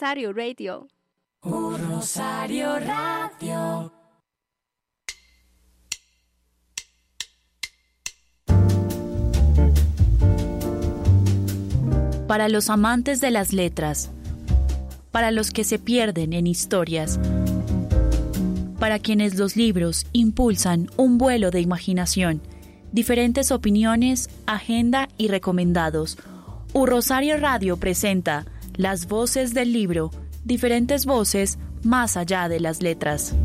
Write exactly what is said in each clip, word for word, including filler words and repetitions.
Rosario Radio. U Rosario Radio. Para los amantes de las letras, para los que se pierden en historias, para quienes los libros impulsan un vuelo de imaginación, diferentes opiniones, agenda y recomendados. U Rosario Radio presenta Las Voces del Libro, diferentes voces más allá de las letras.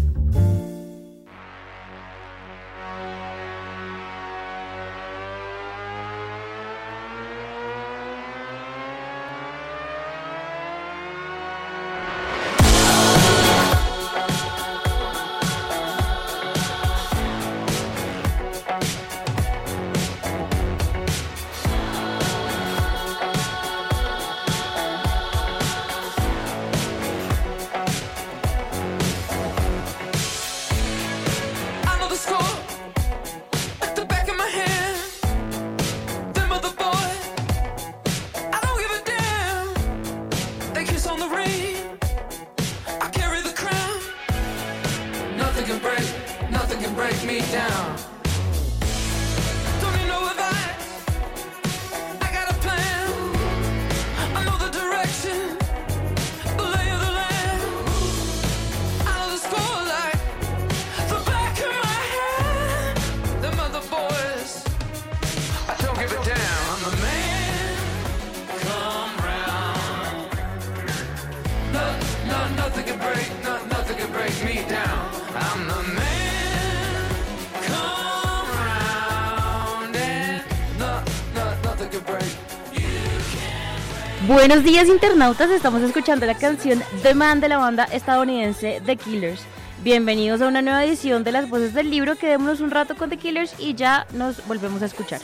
Buenos días, internautas, estamos escuchando la canción The Man de la banda estadounidense The Killers. Bienvenidos a una nueva edición de Las Voces del Libro. Quedémonos un rato con The Killers y ya nos volvemos a escuchar.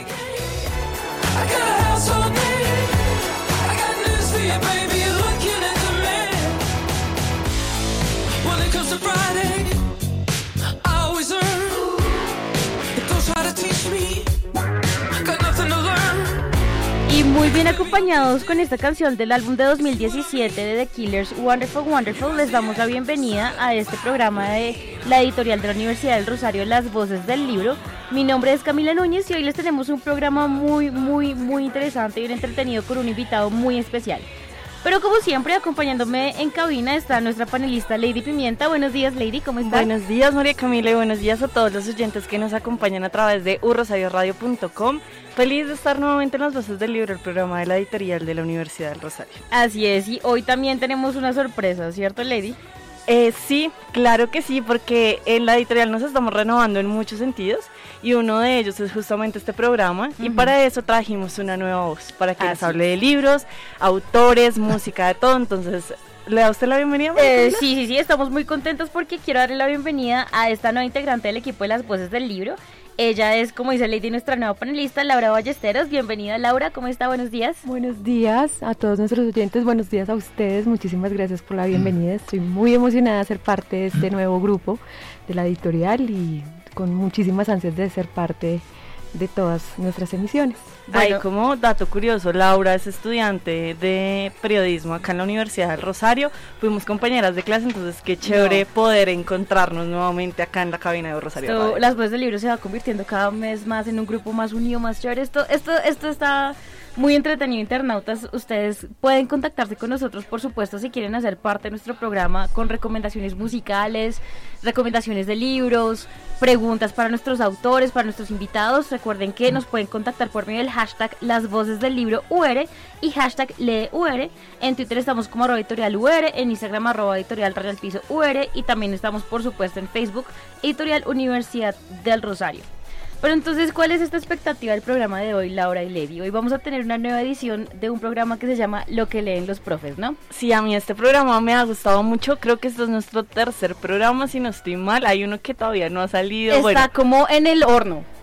Y muy bien acompañados con esta canción del álbum de dos mil diecisiete de The Killers, Wonderful Wonderful, les damos la bienvenida a este programa de la editorial de la Universidad del Rosario, Las Voces del Libro. Mi nombre es Camila Núñez y hoy les tenemos un programa muy, muy, muy interesante y un entretenido con un invitado muy especial. Pero como siempre, acompañándome en cabina está nuestra panelista Lady Pimienta. Buenos días, Lady, ¿cómo estás? Buenos días, María Camila, y buenos días a todos los oyentes que nos acompañan a través de u rosario radio punto com. Feliz de estar nuevamente en Las Voces del Libro, el programa de la editorial de la Universidad del Rosario. Así es, y hoy también tenemos una sorpresa, ¿cierto, Lady? Eh, sí, claro que sí, porque en la editorial nos estamos renovando en muchos sentidos y uno de ellos es justamente este programa. Uh-huh. Y para eso trajimos una nueva voz, para que nos hable de libros, autores, música, de todo. Entonces, ¿le da usted la bienvenida? Eh, sí, sí, sí, estamos muy contentos porque quiero darle la bienvenida a esta nueva integrante del equipo de Las Voces del Libro. Ella es, como dice Lady, nuestra nueva panelista, Laura Ballesteros. Bienvenida, Laura, ¿cómo está? Buenos días. Buenos días a todos nuestros oyentes, buenos días a ustedes, muchísimas gracias por la bienvenida. Estoy muy emocionada de ser parte de este nuevo grupo de la editorial y con muchísimas ansias de ser parte de todas nuestras emisiones. Bueno, Ay, como dato curioso, Laura es estudiante de periodismo acá en la Universidad del Rosario, fuimos compañeras de clase, entonces qué chévere no. poder encontrarnos nuevamente acá en la cabina de Rosario esto, Radio. Las Voces del Libro se va convirtiendo cada mes más en un grupo más unido, más chévere. Esto, esto, esto está muy entretenido, internautas. Ustedes pueden contactarse con nosotros, por supuesto, si quieren hacer parte de nuestro programa con recomendaciones musicales, recomendaciones de libros, preguntas para nuestros autores, para nuestros invitados. Recuerden que nos pueden contactar por medio del hashtag Las Voces del Libro U R y hashtag Lee U R. En Twitter estamos como arroba editorial U R, en Instagram arroba editorial rayal piso U R y también estamos, por supuesto, en Facebook, Editorial Universidad del Rosario. Pero entonces, ¿cuál es esta expectativa del programa de hoy, Laura y Lady? Hoy vamos a tener una nueva edición de un programa que se llama Lo que leen los profes, ¿no? Sí, a mí este programa me ha gustado mucho. Creo que este es nuestro tercer programa, si no estoy mal. Hay uno que todavía no ha salido. Está bueno. como en el horno.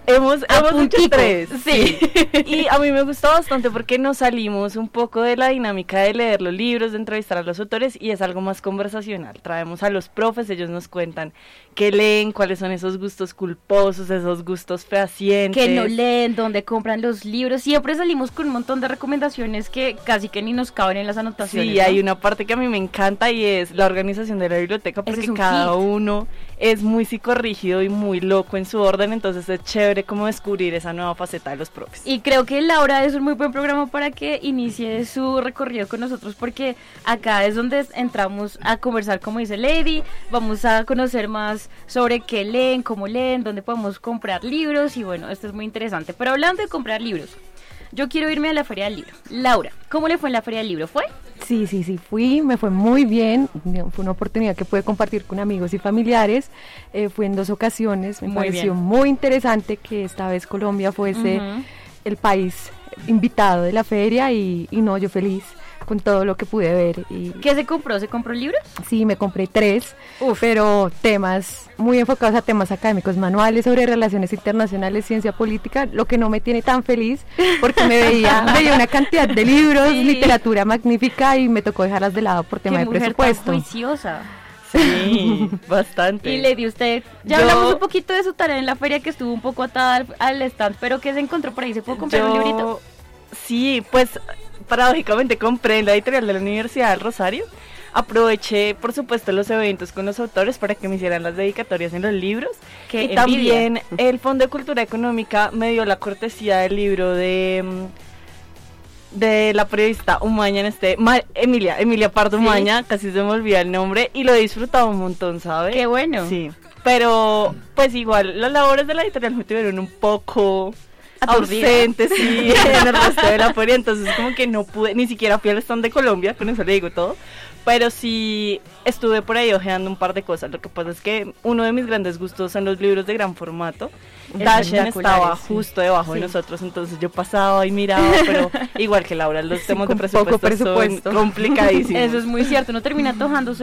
Hemos, hemos hecho puntico. tres. Sí. Y a mí me gustó bastante porque nos salimos un poco de la dinámica de leer los libros, de entrevistar a los autores, y es algo más conversacional. Traemos a los profes, ellos nos cuentan qué leen, cuáles son esos gustos culposos, esos gustos fehacientes. Que no leen, dónde compran los libros. Siempre salimos con un montón de recomendaciones que casi que ni nos caben en las anotaciones. Sí, ¿no? hay una parte que a mí me encanta y es la organización de la biblioteca, Ese porque es un cada hit. uno es muy psicorrígido y muy loco en su orden, entonces es chévere como descubrir esa nueva faceta de los profes. Y creo que Laura es un muy buen programa para que inicie su recorrido con nosotros, porque acá es donde entramos a conversar, como dice Lady, vamos a conocer más sobre qué leen, cómo leen, dónde podemos comprar libros, y bueno, esto es muy interesante. Pero hablando de comprar libros, yo quiero irme a la Feria del Libro. Laura, ¿cómo le fue en la Feria del Libro? ¿Fue? Sí, sí, sí, fui, me fue muy bien, fue una oportunidad que pude compartir con amigos y familiares, eh, fui en dos ocasiones, me Muy pareció bien. muy interesante que esta vez Colombia fuese Ujú. el país invitado de la feria y, y no, yo feliz con todo lo que pude ver. Y ¿Qué se compró? ¿Se compró libros? sí, me compré tres, pero temas muy enfocados a temas académicos, manuales sobre relaciones internacionales, ciencia política, lo que no me tiene tan feliz porque me veía, veía una cantidad de libros, Sí. literatura magnífica y me tocó dejarlas de lado por tema Qué de mujer tan presupuesto. juiciosa. Sí, bastante. Y Lady, usted, ya Yo- hablamos un poquito de su tarea en la feria, que estuvo un poco atada al, al stand, pero ¿qué se encontró por ahí? ¿Se puede comprar un Yo- librito? Sí, pues paradójicamente compré en la editorial de la Universidad del Rosario. Aproveché, por supuesto, los eventos con los autores para que me hicieran las dedicatorias en los libros. ¡Qué y envidia! también el Fondo de Cultura Económica me dio la cortesía del libro de mm, de la periodista Umaña en este Ma- Emilia, Emilia Pardo Sí. Umaña, casi se me olvida el nombre, y lo he disfrutado un montón, ¿sabes? ¡Qué bueno! Sí, pero pues igual las labores de la editorial me tuvieron un poco Aturdida. ausentes, sí, en el resto de la feria, entonces como que no pude, ni siquiera fui al stand de Colombia, con eso le digo todo, pero sí estuve por ahí ojeando un par de cosas. Lo que pasa es que uno de mis grandes gustos son los libros de gran formato. Dashen estaba sí. justo debajo de Sí. nosotros, entonces yo pasaba y miraba, pero igual que Laura, los temas de con poco presupuesto, presupuesto. son complicadísimos. Eso es muy cierto, uno termina tojándose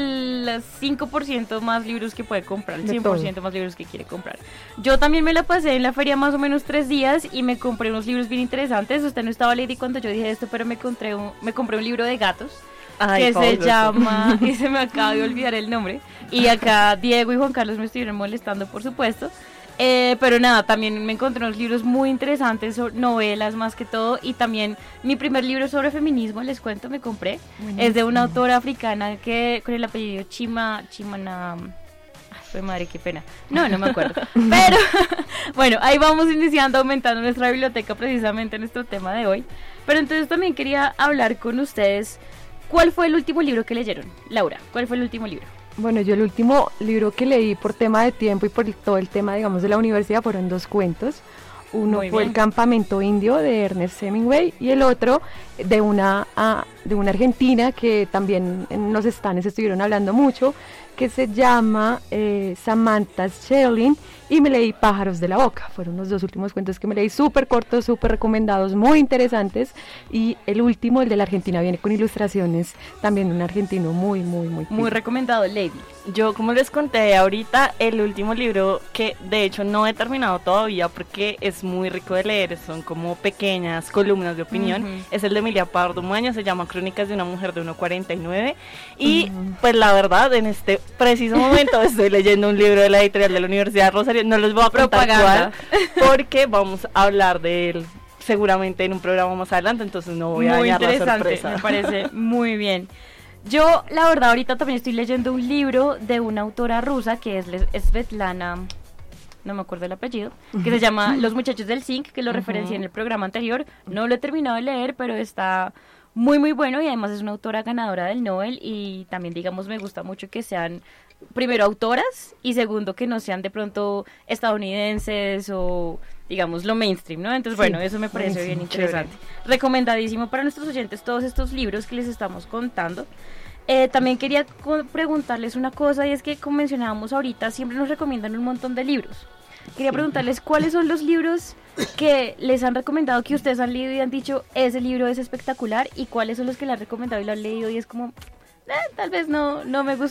del cinco por ciento más libros que puede comprar, el De cien por ciento más libros que quiere comprar. Yo también me la pasé en la feria más o menos tres días y me compré unos libros bien interesantes. Usted no estaba, Lady, cuando yo dije esto, pero me compré un, me compré un libro de gatos. Ay, que se fabuloso. llama, y se me acaba de olvidar el nombre, y acá Diego y Juan Carlos me estuvieron molestando, por supuesto, eh, pero nada, también me encontré unos libros muy interesantes, so- novelas más que todo, y también mi primer libro sobre feminismo, les cuento, me compré, es de una autora africana que con el apellido Chima, Chimana... Ay, fue madre, qué pena. No, no me acuerdo. Pero, bueno, ahí vamos iniciando, aumentando nuestra biblioteca precisamente en nuestro tema de hoy. Pero entonces también quería hablar con ustedes. ¿Cuál fue el último libro que leyeron? Laura, ¿cuál fue el último libro? Bueno, yo el último libro que leí por tema de tiempo y por el- todo el tema, digamos, de la universidad fueron dos cuentos. Uno Muy fue bien. El campamento indio de Ernest Hemingway y el otro de una, ah, de una argentina que también en los stands estuvieron hablando mucho, que se llama eh, Samantha Schweblin, y me leí Pájaros de la Boca. Fueron los dos últimos cuentos que me leí, súper cortos, súper recomendados, muy interesantes. Y el último, el de la Argentina, viene con ilustraciones, también un argentino muy, muy, muy Muy fino. recomendado, Lady. Yo, como les conté ahorita, el último libro que de hecho no he terminado todavía porque es muy rico de leer, son como pequeñas columnas de opinión, Ujú. es el de Emilia Pardo Umaña, se llama Crónicas de una mujer de uno cuarenta y nueve y pues la verdad en este preciso momento estoy leyendo un libro de la editorial de la Universidad de Rosario, no les voy a contar Propaganda. cuál, porque vamos a hablar de él seguramente en un programa más adelante, entonces no voy a Muy dañar la interesante, sorpresa. me parece muy bien. Yo, la verdad, ahorita también estoy leyendo un libro de una autora rusa que es Les- Svetlana, no me acuerdo el apellido, que se llama Los muchachos del zinc, que lo referencié en el programa anterior. No lo he terminado de leer, pero está muy muy bueno y además es una autora ganadora del Nobel y también, digamos, me gusta mucho que sean primero autoras y segundo que no sean de pronto estadounidenses o digamos lo mainstream, ¿no? Entonces, Sí, bueno, eso me parece buenísimo, bien interesante. Recomendadísimo para nuestros oyentes todos estos libros que les estamos contando. Eh, también quería co- preguntarles una cosa y es que, como mencionábamos ahorita, siempre nos recomiendan un montón de libros. Quería preguntarles cuáles son los libros que les han recomendado, que ustedes han leído y han dicho, ese libro es espectacular, y cuáles son los que le han recomendado y lo han leído y es como, eh, tal vez no, no me gustó.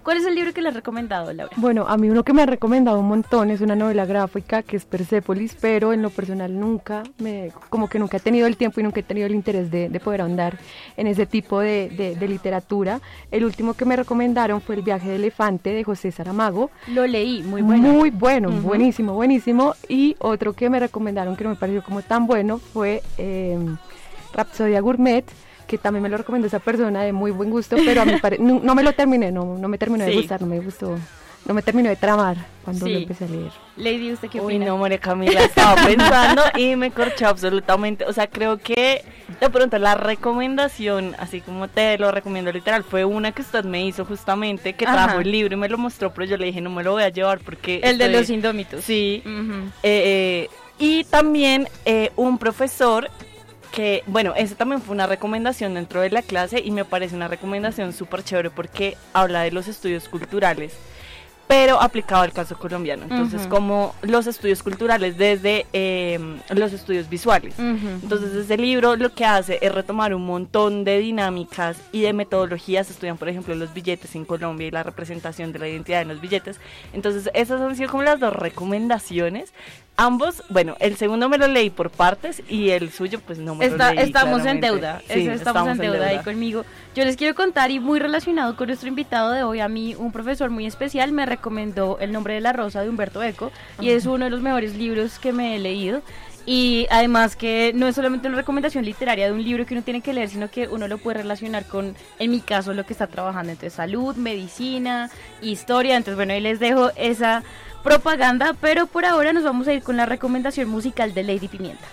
¿Cuál es el libro que le has recomendado, Laura? Bueno, a mí uno que me ha recomendado un montón es una novela gráfica que es Persépolis, pero en lo personal nunca, me, como que nunca he tenido el tiempo y nunca he tenido el interés de, de poder ahondar en ese tipo de, de, de literatura. El último que me recomendaron fue El viaje de elefante de José Saramago. Lo leí, muy bueno. Muy bueno, Uh-huh. buenísimo, buenísimo. Y otro que me recomendaron que no me pareció como tan bueno fue eh, Rapsodia Gourmet, que también me lo recomendó esa persona de muy buen gusto, pero a mi pare- no, no me lo terminé, no, no me terminó Sí. de gustar, no me gustó, no me terminó de tramar cuando Sí. lo empecé a leer. Lady, ¿usted qué Uy, opina? no, María Camila, estaba pensando y me corchó absolutamente. O sea, creo que de pronto la recomendación, así como te lo recomiendo literal, fue una que usted me hizo justamente, que Ajá. trajo el libro y me lo mostró, pero yo le dije, no me lo voy a llevar porque... El de estoy- los indómitos. Sí. Ujú. Eh, eh, y también eh, un profesor que, bueno, esa también fue una recomendación dentro de la clase y me parece una recomendación súper chévere porque habla de los estudios culturales, pero aplicado al caso colombiano. Entonces, Ujú. como los estudios culturales desde eh, los estudios visuales. Ujú. Entonces, este libro lo que hace es retomar un montón de dinámicas y de metodologías. Estudian, por ejemplo, los billetes en Colombia y la representación de la identidad en los billetes. Entonces, esas han sido como las dos recomendaciones. Ambos, bueno, el segundo me lo leí por partes y el suyo, pues no me Está- lo leí. estamos en claramente. deuda, Sí, Eso, estamos, en deuda, ahí conmigo. Yo les quiero contar, y muy relacionado con nuestro invitado de hoy, a mí un profesor muy especial me recomendó El nombre de la rosa de Humberto Eco, y es uno de los mejores libros que me he leído. Y además que no es solamente una recomendación literaria de un libro que uno tiene que leer, sino que uno lo puede relacionar con, en mi caso, lo que está trabajando. Entonces, salud, medicina, historia. Entonces, bueno, ahí les dejo esa propaganda, pero por ahora nos vamos a ir con la recomendación musical de Lady Pimienta.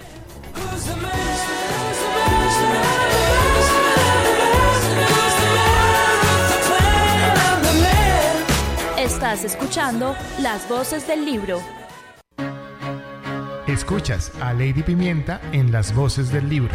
Estás escuchando Las Voces del Libro. Escuchas a Lady Pimienta en Las Voces del Libro.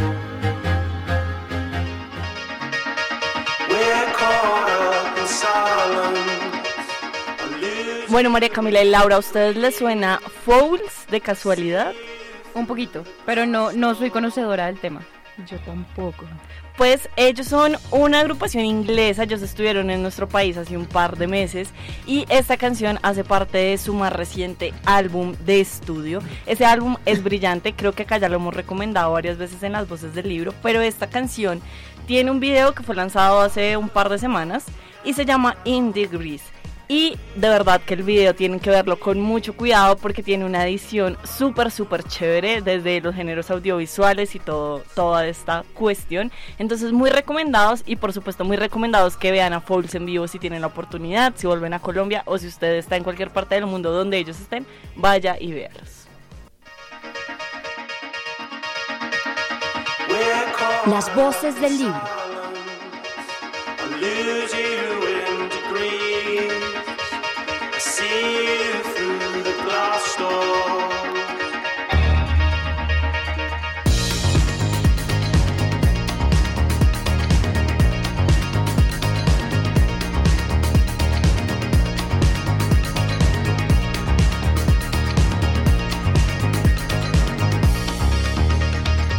Bueno, María Camila y Laura, ¿a ustedes les suena Fouls de casualidad? Un poquito, pero no, no soy conocedora del tema. Yo tampoco. Pues ellos son una agrupación inglesa, ellos estuvieron en nuestro país hace un par de meses y esta canción hace parte de su más reciente álbum de estudio. Ese álbum es brillante, creo que acá ya lo hemos recomendado varias veces en Las Voces del Libro, pero esta canción tiene un video que fue lanzado hace un par de semanas y se llama In Degrees. Y de verdad que el video tienen que verlo con mucho cuidado porque tiene una edición súper súper chévere desde los géneros audiovisuales y todo, toda esta cuestión. Entonces muy recomendados y por supuesto muy recomendados que vean a Fouls en vivo si tienen la oportunidad, si vuelven a Colombia o si usted está en cualquier parte del mundo donde ellos estén, vaya y véalos. Las Voces del Libro.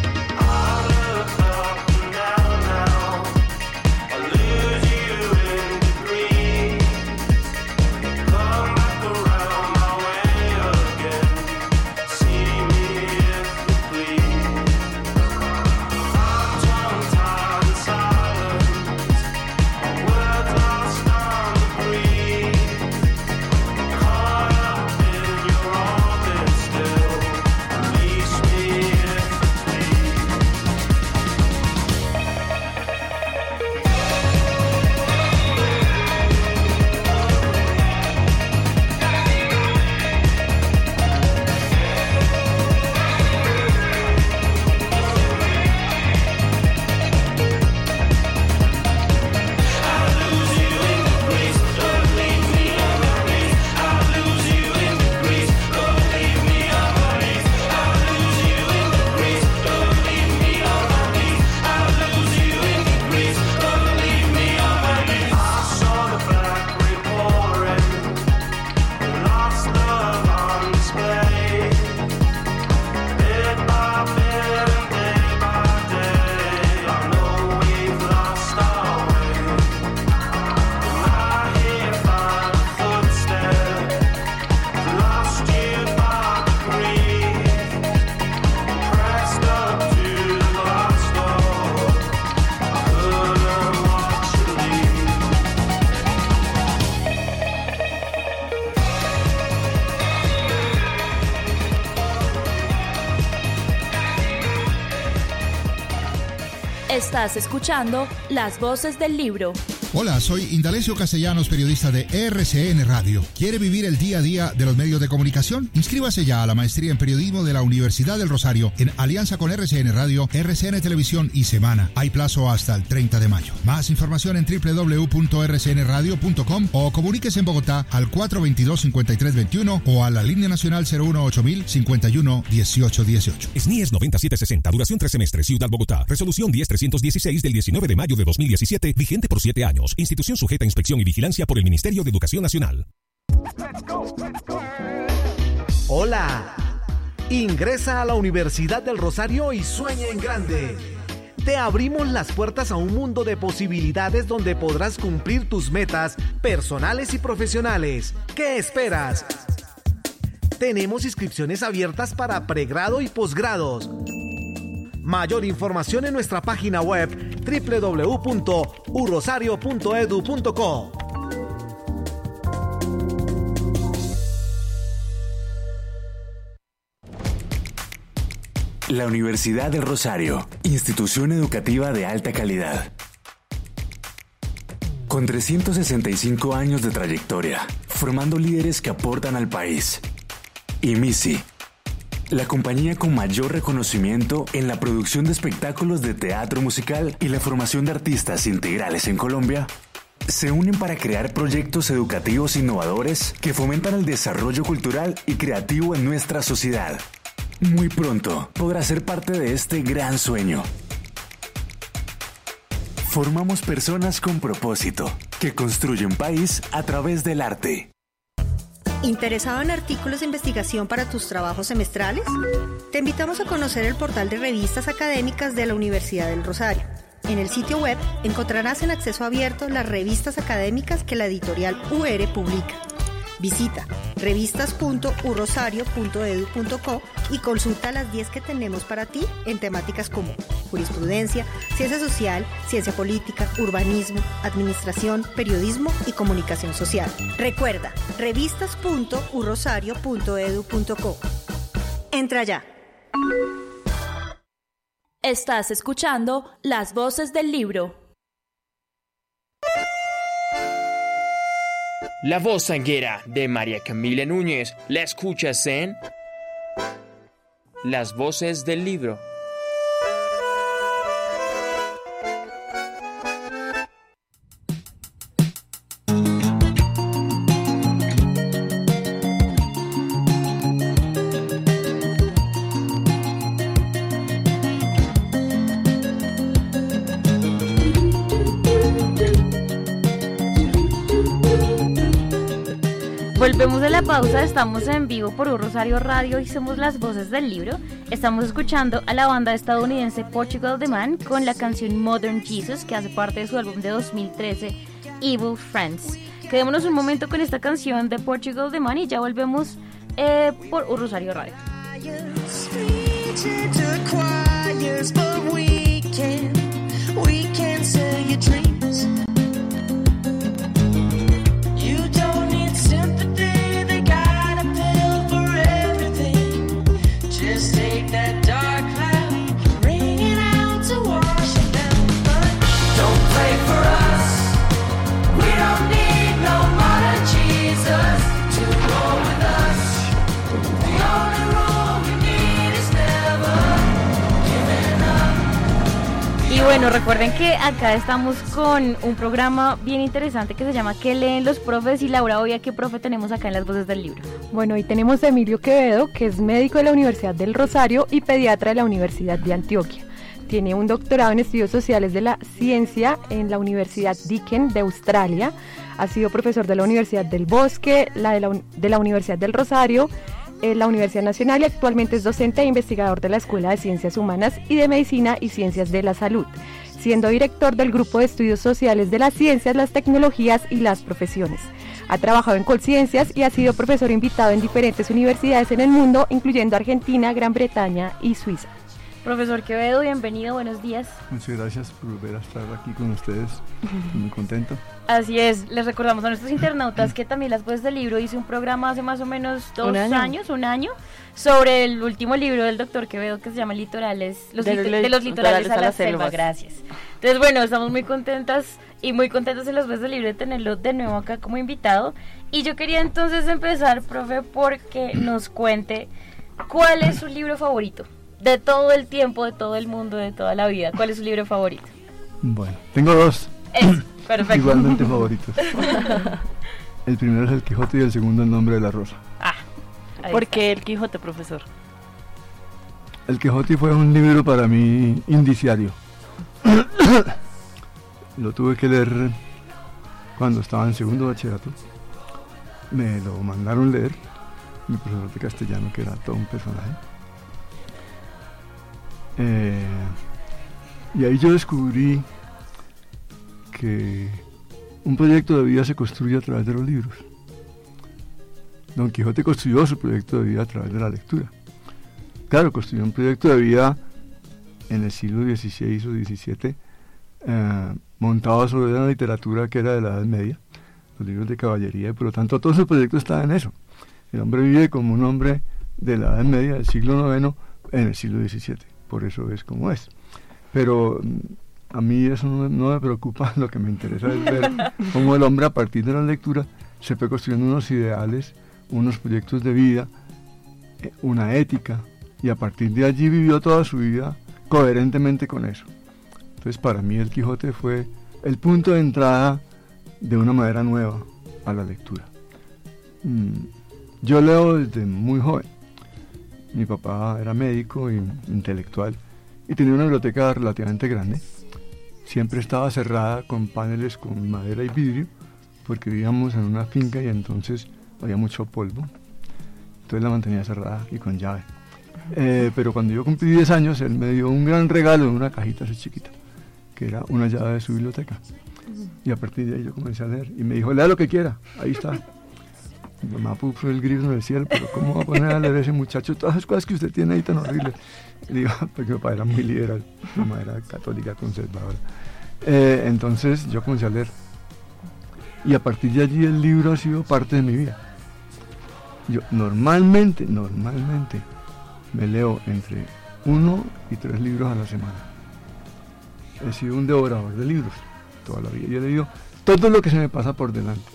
I look up now, now. I lose you in Estás escuchando Las Voces del Libro. Hola, soy Indalecio Castellanos, periodista de R C N Radio. ¿Quiere vivir el día a día de los medios de comunicación? Inscríbase ya a la maestría en periodismo de la Universidad del Rosario en alianza con R C N Radio, R C N Televisión y Semana. Hay plazo hasta el treinta de mayo. Más información en doble u doble u doble u punto r c n radio punto com o comuníquese en Bogotá al cuatro veintidós, cincuenta y tres veintiuno o a la línea nacional cero uno ocho mil, cincuenta y uno, dieciocho dieciocho. S N I E S noventa y siete sesenta, duración tres semestres, Ciudad Bogotá. Resolución diez trescientos dieciséis del diecinueve de mayo de dos mil diecisiete, vigente por siete años. Institución sujeta a inspección y vigilancia por el Ministerio de Educación Nacional. Hola. Ingresa a la Universidad del Rosario y sueña en grande. Te abrimos las puertas a un mundo de posibilidades donde podrás cumplir tus metas personales y profesionales. ¿Qué esperas? Tenemos inscripciones abiertas para pregrado y posgrados. Mayor información en nuestra página web doble u doble u doble u punto u rosario punto e d u punto co. La Universidad del Rosario, institución educativa de alta calidad. Con trescientos sesenta y cinco años de trayectoria, formando líderes que aportan al país. Y MISI, la compañía con mayor reconocimiento en la producción de espectáculos de teatro musical y la formación de artistas integrales en Colombia, se unen para crear proyectos educativos innovadores que fomentan el desarrollo cultural y creativo en nuestra sociedad. Muy pronto podrás ser parte de este gran sueño. Formamos personas con propósito que construyen país a través del arte. ¿Interesado en artículos de investigación para tus trabajos semestrales? Te invitamos a conocer el portal de revistas académicas de la Universidad del Rosario. En el sitio web encontrarás en acceso abierto las revistas académicas que la editorial U R publica. Visita revistas punto u rosario punto e d u punto co y consulta las diez que tenemos para ti en temáticas como jurisprudencia, ciencia social, ciencia política, urbanismo, administración, periodismo y comunicación social. Recuerda, revistas punto u rosario punto e d u punto co. Entra ya. Estás escuchando Las Voces del Libro. La voz sanguera de María Camila Núñez la escuchas en Las Voces del Libro. Volvemos de la pausa, estamos en vivo por Un Rosario Radio y somos Las Voces del Libro. Estamos escuchando a la banda estadounidense Portugal The Man con la canción Modern Jesus, que hace parte de su álbum de dos mil trece, Evil Friends. Quedémonos un momento con esta canción de Portugal The Man y ya volvemos eh, por Un Rosario Radio. Y bueno, recuerden que acá estamos con un programa bien interesante que se llama ¿Qué leen los profes? Y Laura, hoy ¿a qué profe tenemos acá en Las Voces del Libro? Bueno, hoy tenemos a Emilio Quevedo, que es médico de la Universidad del Rosario y pediatra de la Universidad de Antioquia. Tiene un doctorado en estudios sociales de la ciencia en la Universidad Deakin de Australia. Ha sido profesor de la Universidad del Bosque, la de, la, de la Universidad del Rosario, en la Universidad Nacional, y actualmente es docente e investigador de la Escuela de Ciencias Humanas y de Medicina y Ciencias de la Salud, siendo director del Grupo de Estudios Sociales de las Ciencias, las Tecnologías y las Profesiones. Ha trabajado en Colciencias y ha sido profesor invitado en diferentes universidades en el mundo, incluyendo Argentina, Gran Bretaña y Suiza. Profesor Quevedo, bienvenido, buenos días. Muchas gracias por volver a estar aquí con ustedes, muy contento. Así es, les recordamos a nuestros internautas que también Las Voces del Libro hizo un programa hace más o menos dos ¿Un año? años, un año, sobre el último libro del doctor Quevedo que se llama Litorales, los de, lit- los, de los litorales a la selva, selvas. Gracias. Entonces, bueno, estamos muy contentas y muy contentos en Las Voces del Libro de tenerlo de nuevo acá como invitado. Y yo quería entonces empezar, profe, porque nos cuente cuál es su libro favorito. De todo el tiempo, de todo el mundo, de toda la vida. ¿Cuál es su libro favorito? Bueno, tengo dos. Es, perfecto. Igualmente favoritos. El primero es El Quijote y el segundo El Nombre de la Rosa. Ah, ¿por qué El Quijote, profesor? El Quijote fue un libro para mí indiciario. Lo tuve que leer cuando estaba en segundo bachillerato. Me lo mandaron leer. Mi profesor de castellano, que era todo un personaje. Eh, y ahí yo descubrí que un proyecto de vida se construye a través de los libros. Don Quijote construyó su proyecto de vida a través de la lectura. Claro, construyó un proyecto de vida en el siglo dieciséis o diecisiete, eh, montado sobre una literatura que era de la Edad Media, los libros de caballería, y por lo tanto todo su proyecto está en eso. El hombre vive como un hombre de la Edad Media, del siglo noveno, en el siglo diecisiete. Por eso es como es. Pero a mí eso no, no me preocupa, lo que me interesa es ver cómo el hombre a partir de la lectura se fue construyendo unos ideales, unos proyectos de vida, una ética, y a partir de allí vivió toda su vida coherentemente con eso. Entonces para mí El Quijote fue el punto de entrada de una manera nueva a la lectura. Yo leo desde muy joven. Mi papá era médico e intelectual y tenía una biblioteca relativamente grande. Siempre estaba cerrada con paneles con madera y vidrio porque vivíamos en una finca y entonces había mucho polvo. Entonces la mantenía cerrada y con llave. Eh, pero cuando yo cumplí diez años, él me dio un gran regalo en una cajita así chiquita, que era una llave de su biblioteca. Y a partir de ahí yo comencé a leer y me dijo, lea lo que quiera, ahí está. Mi mamá puso el grito en el cielo, pero ¿cómo va a poner a leer ese muchacho todas las cosas que usted tiene ahí tan horribles? Y digo, porque mi papá era muy liberal, mi mamá era católica conservadora. Eh, entonces yo comencé a leer. Y a partir de allí el libro ha sido parte de mi vida. Yo normalmente, normalmente me leo entre uno y tres libros a la semana. He sido un devorador de libros toda la vida. Yo he leído todo lo que se me pasa por delante.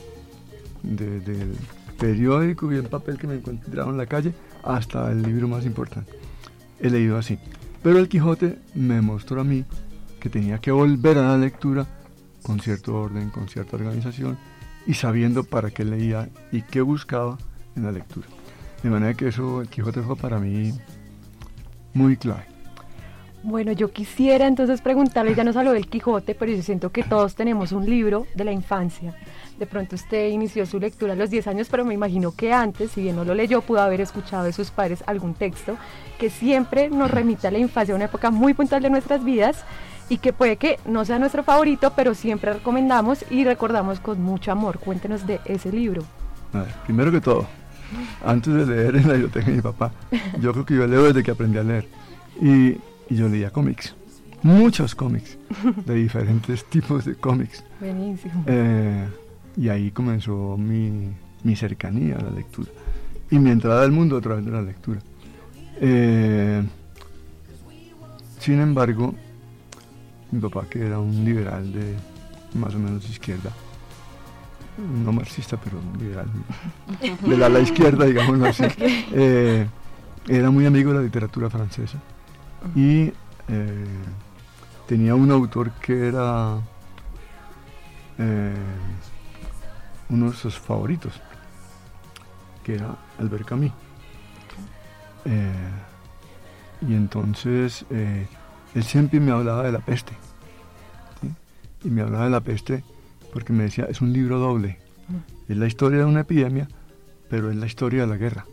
Desde el periódico y el papel que me encontraba en la calle hasta el libro más importante. He leído así. Pero El Quijote me mostró a mí que tenía que volver a la lectura con cierto orden, con cierta organización y sabiendo para qué leía y qué buscaba en la lectura. De manera que eso, El Quijote fue para mí muy clave. Bueno, yo quisiera entonces preguntarle, ya nos habló del Quijote, pero yo siento que todos tenemos un libro de la infancia. De pronto usted inició su lectura a los diez años, pero me imagino que antes, si bien no lo leyó, pudo haber escuchado de sus padres algún texto que siempre nos remite a la infancia, a una época muy puntual de nuestras vidas, y que puede que no sea nuestro favorito, pero siempre recomendamos y recordamos con mucho amor. Cuéntenos de ese libro. A ver, primero que todo, antes de leer en la biblioteca de mi papá, yo creo que yo leo desde que aprendí a leer. Y, y yo leía cómics, muchos cómics, de diferentes tipos de cómics. Buenísimo. Eh, y ahí comenzó mi, mi cercanía a la lectura y mi entrada al mundo a través de la lectura. Eh, sin embargo, mi papá, que era un liberal de más o menos izquierda, no marxista, pero liberal, de la ala izquierda, digámoslo así, eh, era muy amigo de la literatura francesa y eh, tenía un autor que era eh, uno de sus favoritos, que era Albert Camus. Eh, y entonces eh, él siempre me hablaba de la peste, ¿sí? Y me hablaba de la peste porque me decía, es un libro doble, es la historia de una epidemia, pero es la historia de la guerra.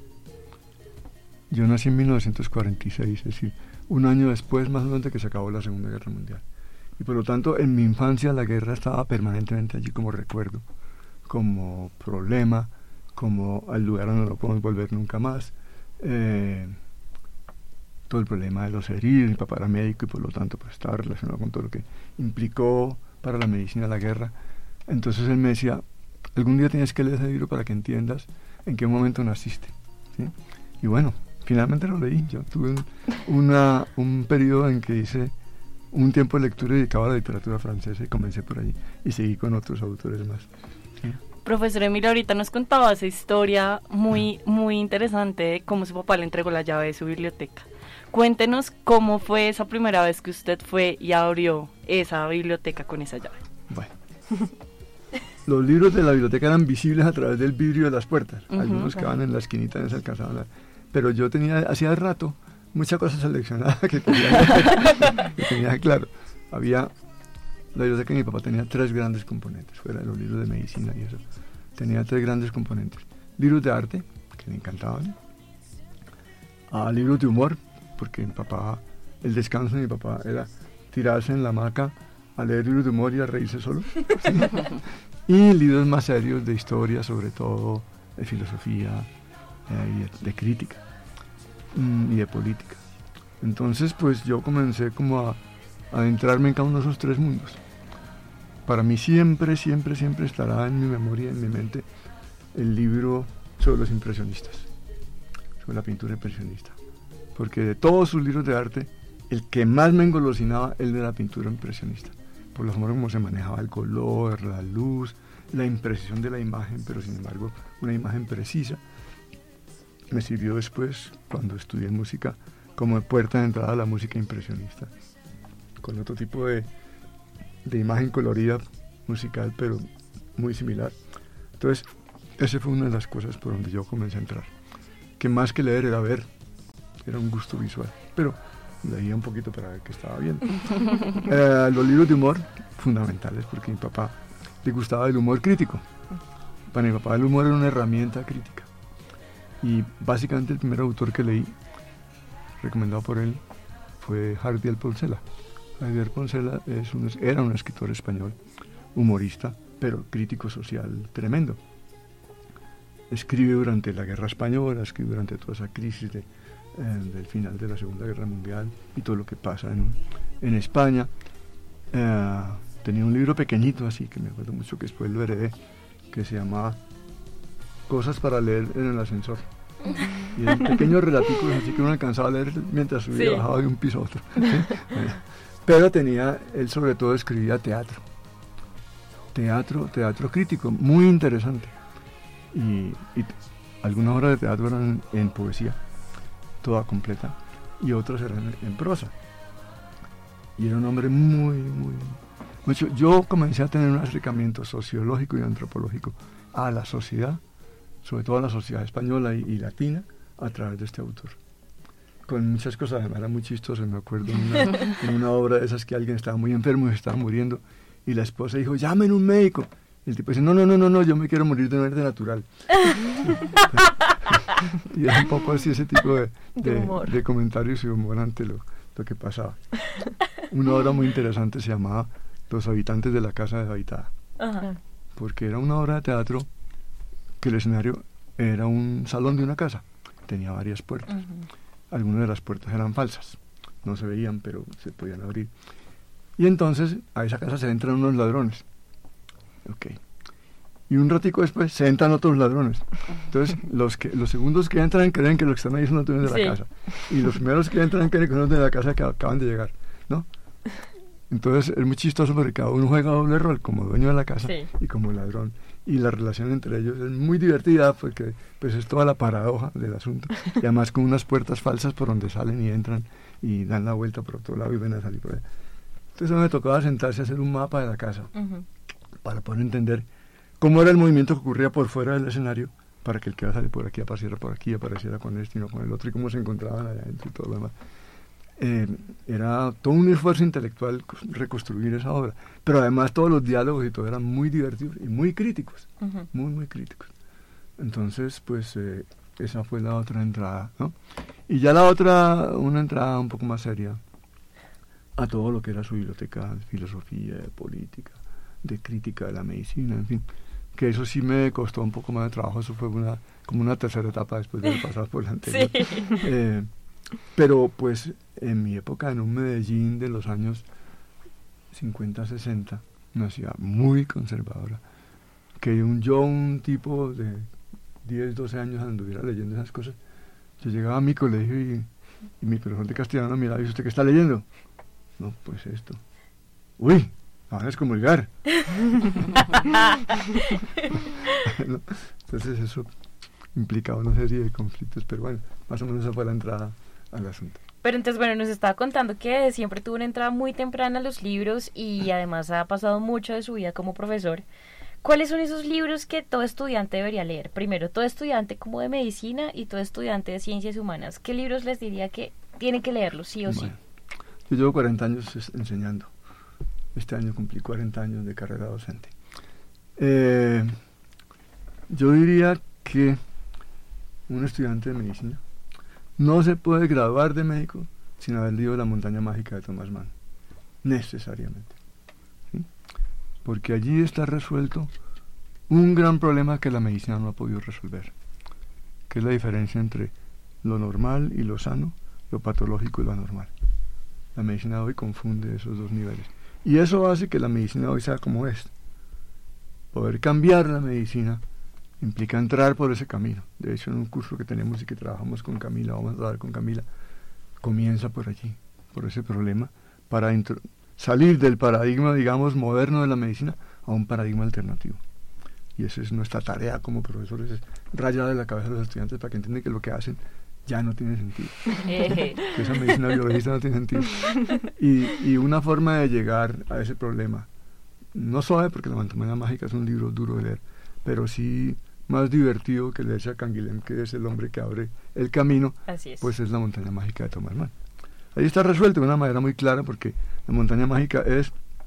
Yo nací en mil novecientos cuarenta y seis, es decir, un año después más o menos de que se acabó la Segunda Guerra Mundial. Y por lo tanto, en mi infancia la guerra estaba permanentemente allí como recuerdo, como problema, como al lugar donde no podemos volver nunca más. Eh, todo el problema de los heridos. Mi papá era médico y por lo tanto pues estaba relacionado con todo lo que implicó para la medicina la guerra. Entonces él me decía, algún día tienes que leer ese libro para que entiendas en qué momento naciste, ¿sí? Y bueno, finalmente lo leí. Yo tuve un, una, un periodo en que hice un tiempo de lectura dedicado a la literatura francesa y comencé por allí y seguí con otros autores más, ¿sí? Profesor Emilio, ahorita nos contaba esa historia muy, muy interesante de cómo su papá le entregó la llave de su biblioteca. Cuéntenos cómo fue esa primera vez que usted fue y abrió esa biblioteca con esa llave. Bueno, los libros de la biblioteca eran visibles a través del vidrio de las puertas. Uh-huh, algunos quedaban uh-huh. en la esquinita, no se alcanzaban a... Pero yo tenía, hacía rato, muchas cosas seleccionadas que tenía, que tenía claro. Había... La biblioteca de mi papá tenía tres grandes componentes, fuera de los libros de medicina y eso. Tenía tres grandes componentes. Libros de arte, que le encantaban. A libros de humor, porque mi papá, el descanso de mi papá era tirarse en la hamaca a leer libros de humor y a reírse solo. ¿Sí? Y libros más serios de historia, sobre todo de filosofía eh, y de, de crítica mm, y de política. Entonces, pues yo comencé como a, a adentrarme en cada uno de esos tres mundos. Para mí siempre, siempre, siempre estará en mi memoria, en mi mente, el libro sobre los impresionistas, sobre la pintura impresionista. Porque de todos sus libros de arte, el que más me engolosinaba el de la pintura impresionista. Por la forma como se manejaba el color, la luz, la imprecisión de la imagen, pero sin embargo una imagen precisa. Me sirvió después, cuando estudié música, como puerta de entrada a la música impresionista, con otro tipo de, de imagen colorida musical, pero muy similar. Entonces, esa fue una de las cosas por donde yo comencé a entrar. Que más que leer era ver, era un gusto visual, pero leía un poquito para ver qué estaba viendo. eh, los libros de humor, fundamentales, porque a mi papá le gustaba el humor crítico. Para mi papá el humor era una herramienta crítica. Y básicamente el primer autor que leí, recomendado por él, fue Jardiel Poncela. Jardiel Poncela es un, era un escritor español, humorista, pero crítico social tremendo. Escribe durante la Guerra Española, escribe durante toda esa crisis de, eh, del final de la Segunda Guerra Mundial y todo lo que pasa en, en España. Eh, tenía un libro pequeñito así, que me acuerdo mucho, que después lo heredé, que se llamaba Cosas para leer en el ascensor. Y el pequeño relatico, así que uno alcanzaba a leer mientras subía y sí. bajaba de un piso a otro. Pero tenía, él sobre todo escribía teatro. Teatro, teatro crítico, muy interesante. Y, y algunas obras de teatro eran en poesía, toda completa, y otras eran en, en prosa. Y era un hombre muy, muy... Mucho. Yo comencé a tener un acercamiento sociológico y antropológico a la sociedad, sobre todo a la sociedad española y, y latina, a través de este autor. Con muchas cosas, además era muy chistoso, me acuerdo en una, en una obra de esas que alguien estaba muy enfermo y se estaba muriendo, y la esposa dijo, llamen un médico. Y el tipo dice, no, no, no, no, no, yo me quiero morir de muerte natural. Y es un poco así ese tipo de, de, de, de comentarios y humor ante lo, lo que pasaba. Una obra muy interesante se llamaba Los habitantes de la casa deshabitada. Ajá. Porque era una obra de teatro que el escenario era un salón de una casa. Tenía varias puertas. Uh-huh. Algunas de las puertas eran falsas. No se veían, pero se podían abrir. Y entonces a esa casa se entran unos ladrones. Ok. Y un ratico después se entran otros ladrones. Entonces, los que los segundos que entran creen que los que están ahí son los dueños de la sí. casa. Y los primeros que entran creen que son los de la casa que acaban de llegar, ¿no? Entonces, es muy chistoso porque cada uno juega doble rol, como dueño de la casa sí. y como ladrón. Y la relación entre ellos es muy divertida porque pues es toda la paradoja del asunto. Y además con unas puertas falsas por donde salen y entran y dan la vuelta por otro lado y ven a salir por ahí. Entonces, me tocaba sentarse a hacer un mapa de la casa. Uh-huh. Para poder entender cómo era el movimiento que ocurría por fuera del escenario, para que el que va a salir por aquí apareciera por aquí, apareciera con este y no con el otro, y cómo se encontraban allá adentro y todo lo demás. Eh, era todo un esfuerzo intelectual reconstruir esa obra, pero además todos los diálogos y todo eran muy divertidos y muy críticos, uh-huh. muy, muy críticos. Entonces, pues, eh, esa fue la otra entrada, ¿no? Y ya la otra, una entrada un poco más seria a todo lo que era su biblioteca de filosofía, de política, de crítica de la medicina, en fin, que eso sí me costó un poco más de trabajo. Eso fue una como una tercera etapa después de haber pasado por la anterior. Sí. Eh, Pero pues en mi época, en un Medellín de los años cincuenta, sesenta, una ciudad muy conservadora, que un, yo, un tipo de diez, doce años anduviera leyendo esas cosas, yo llegaba a mi colegio y, y mi profesor de castellano miraba y dice, ¿usted qué está leyendo? No, pues esto. Uy, ahora es comulgar. ¿No? Entonces eso implicaba una serie de conflictos, pero bueno, más o menos esa fue la entrada al asunto. Pero entonces, bueno, nos estaba contando que siempre tuvo una entrada muy temprana a los libros y además ha pasado mucho de su vida como profesor. ¿Cuáles son esos libros que todo estudiante debería leer? Primero, todo estudiante como de medicina y todo estudiante de ciencias humanas. ¿Qué libros les diría que tienen que leerlos sí o bueno, sí? Yo llevo cuarenta años enseñando. Este año cumplí cuarenta años de carrera docente. Eh, yo diría que un estudiante de medicina no se puede graduar de médico sin haber leído La montaña mágica de Thomas Mann, necesariamente, ¿sí? Porque allí está resuelto un gran problema que la medicina no ha podido resolver, que es la diferencia entre lo normal y lo sano, lo patológico y lo anormal. La medicina de hoy confunde esos dos niveles, y eso hace que la medicina de hoy sea como es. Poder cambiar la medicina implica entrar por ese camino. De hecho, en un curso que tenemos y que trabajamos con Camila, vamos a dar con Camila, comienza por allí, por ese problema, para intro- salir del paradigma, digamos, moderno de la medicina a un paradigma alternativo. Y esa es nuestra tarea como profesores, es rayar de la cabeza a los estudiantes para que entiendan que lo que hacen ya no tiene sentido. Que esa medicina biologista no tiene sentido. Y, y una forma de llegar a ese problema, no suave, porque La montaña mágica es un libro duro de leer, pero sí más divertido que leerse a Canguilhem, que es el hombre que abre el camino, es. Pues es La montaña mágica de Thomas Mann. Ahí está resuelto de una manera muy clara, porque La montaña mágica es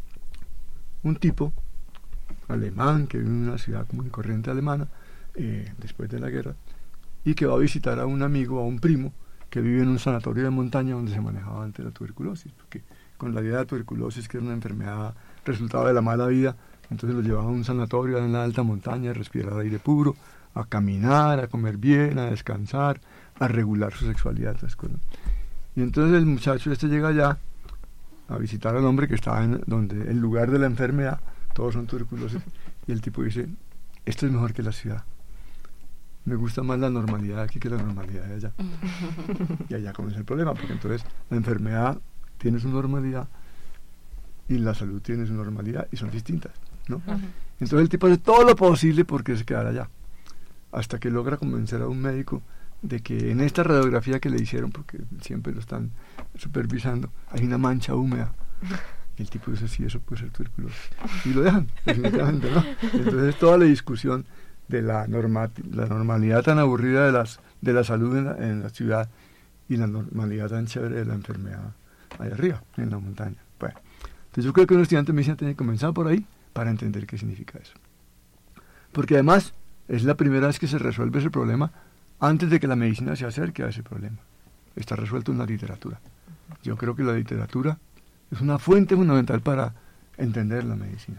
un tipo alemán que vive en una ciudad común y corriente alemana, eh, después de la guerra, y que va a visitar a un amigo, a un primo, que vive en un sanatorio de montaña donde se manejaba antes la tuberculosis, porque con la idea de tuberculosis, que era una enfermedad resultado de la mala vida, entonces lo llevaba a un sanatorio en la alta montaña, a respirar aire puro, a caminar, a comer bien, a descansar, a regular su sexualidad, esas cosas. Y entonces el muchacho este llega allá a visitar al hombre que estaba en donde el lugar de la enfermedad, todos son tuberculosis, y el tipo dice, esto es mejor que la ciudad. Me gusta más la normalidad aquí que la normalidad de allá. Y allá comienza el problema, porque entonces la enfermedad tiene su normalidad y la salud tiene su normalidad y son distintas, ¿no? Uh-huh. Entonces el tipo hace todo lo posible porque se quedara allá, hasta que logra convencer a un médico de que en esta radiografía que le hicieron, porque siempre lo están supervisando, hay una mancha húmeda. Y el tipo dice, sí, eso puede ser tuberculosis. Y lo dejan, definitivamente, ¿no? Entonces toda la discusión de la, norma, la normalidad tan aburrida de, las, de la salud en la, en la ciudad y la normalidad tan chévere de la enfermedad allá arriba, en la montaña. Bueno, entonces yo creo que un estudiante de medicina tiene que comenzar por ahí para entender qué significa eso. Porque además es la primera vez que se resuelve ese problema antes de que la medicina se acerque a ese problema. Está resuelto en la literatura. Yo creo que la literatura es una fuente fundamental para entender la medicina.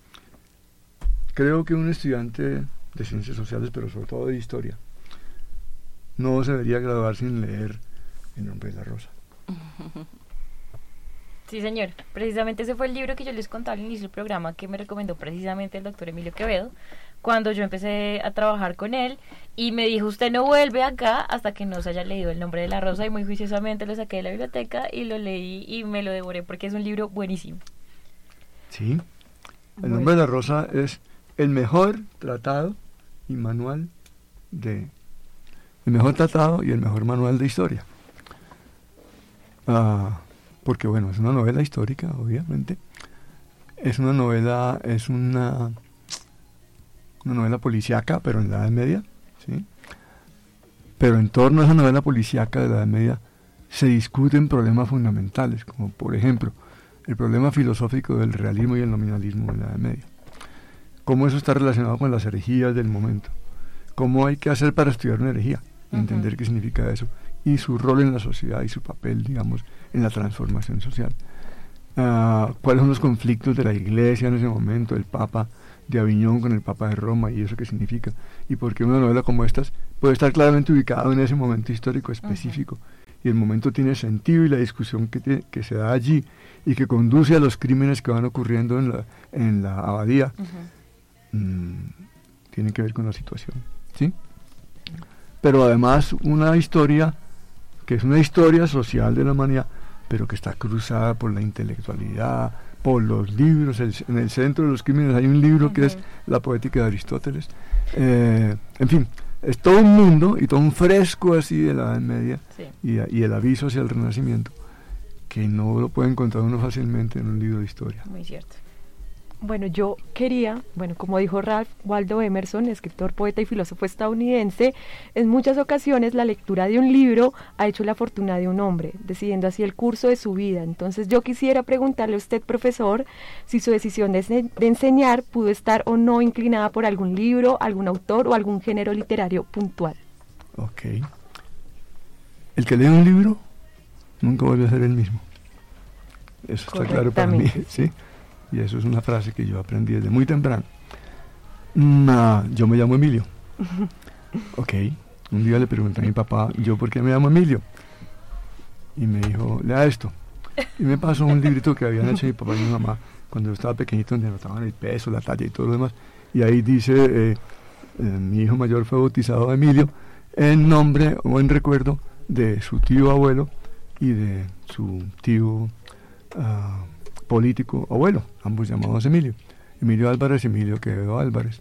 Creo que un estudiante de ciencias sociales, pero sobre todo de historia, no se debería graduar sin leer El nombre de la rosa. Sí, señor. Precisamente ese fue el libro que yo les contaba al inicio del programa, que me recomendó precisamente el doctor Emilio Quevedo, cuando yo empecé a trabajar con él, y me dijo, usted no vuelve acá hasta que no se haya leído El nombre de la rosa, y muy juiciosamente lo saqué de la biblioteca y lo leí y me lo devoré, porque es un libro buenísimo. Sí, El nombre de la rosa es el mejor tratado y manual de el mejor tratado y el mejor manual de historia, uh, porque bueno, es una novela histórica, obviamente, es una novela es una una novela policíaca, pero en la Edad Media, ¿sí? Pero en torno a esa novela policíaca de la Edad Media se discuten problemas fundamentales, como por ejemplo el problema filosófico del realismo y el nominalismo de la Edad Media. Cómo eso está relacionado con las herejías del momento. Cómo hay que hacer para estudiar una herejía, uh-huh. Entender qué significa eso, y su rol en la sociedad y su papel, digamos, en la transformación social. Uh, cuáles son los conflictos de la Iglesia en ese momento, el Papa de Aviñón con el Papa de Roma, y eso qué significa, y por qué una novela como esta puede estar claramente ubicada en ese momento histórico específico, uh-huh. y el momento tiene sentido y la discusión que, te, que se da allí y que conduce a los crímenes que van ocurriendo en la, en la abadía, uh-huh. mmm, tienen que ver con la situación, ¿sí? Pero además una historia que es una historia social de la humanidad, pero que está cruzada por la intelectualidad, por los libros. El, en el centro de los crímenes hay un libro uh-huh. que es La poética de Aristóteles. Eh, en fin, es todo un mundo y todo un fresco así de la Edad Media sí. y, y el aviso hacia el Renacimiento, que no lo puede encontrar uno fácilmente en un libro de historia. Muy cierto. Bueno, yo quería, bueno, como dijo Ralph Waldo Emerson, escritor, poeta y filósofo estadounidense, en muchas ocasiones la lectura de un libro ha hecho la fortuna de un hombre, decidiendo así el curso de su vida. Entonces yo quisiera preguntarle a usted, profesor, si su decisión de, de enseñar pudo estar o no inclinada por algún libro, algún autor o algún género literario puntual. Ok. El que lee un libro nunca vuelve a ser el mismo. Eso está claro para mí, ¿sí? Y eso es una frase que yo aprendí desde muy temprano. Nah, yo me llamo Emilio. Ok. Un día le pregunté a mi papá, ¿yo por qué me llamo Emilio? Y me dijo, lea esto. Y me pasó un librito que habían hecho mi papá y mi mamá cuando yo estaba pequeñito, donde anotaban el peso, la talla y todo lo demás. Y ahí dice, eh, eh, mi hijo mayor fue bautizado Emilio en nombre o en recuerdo de su tío abuelo y de su tío Uh, político abuelo, ambos llamados Emilio, Emilio Álvarez y Emilio Quevedo Álvarez.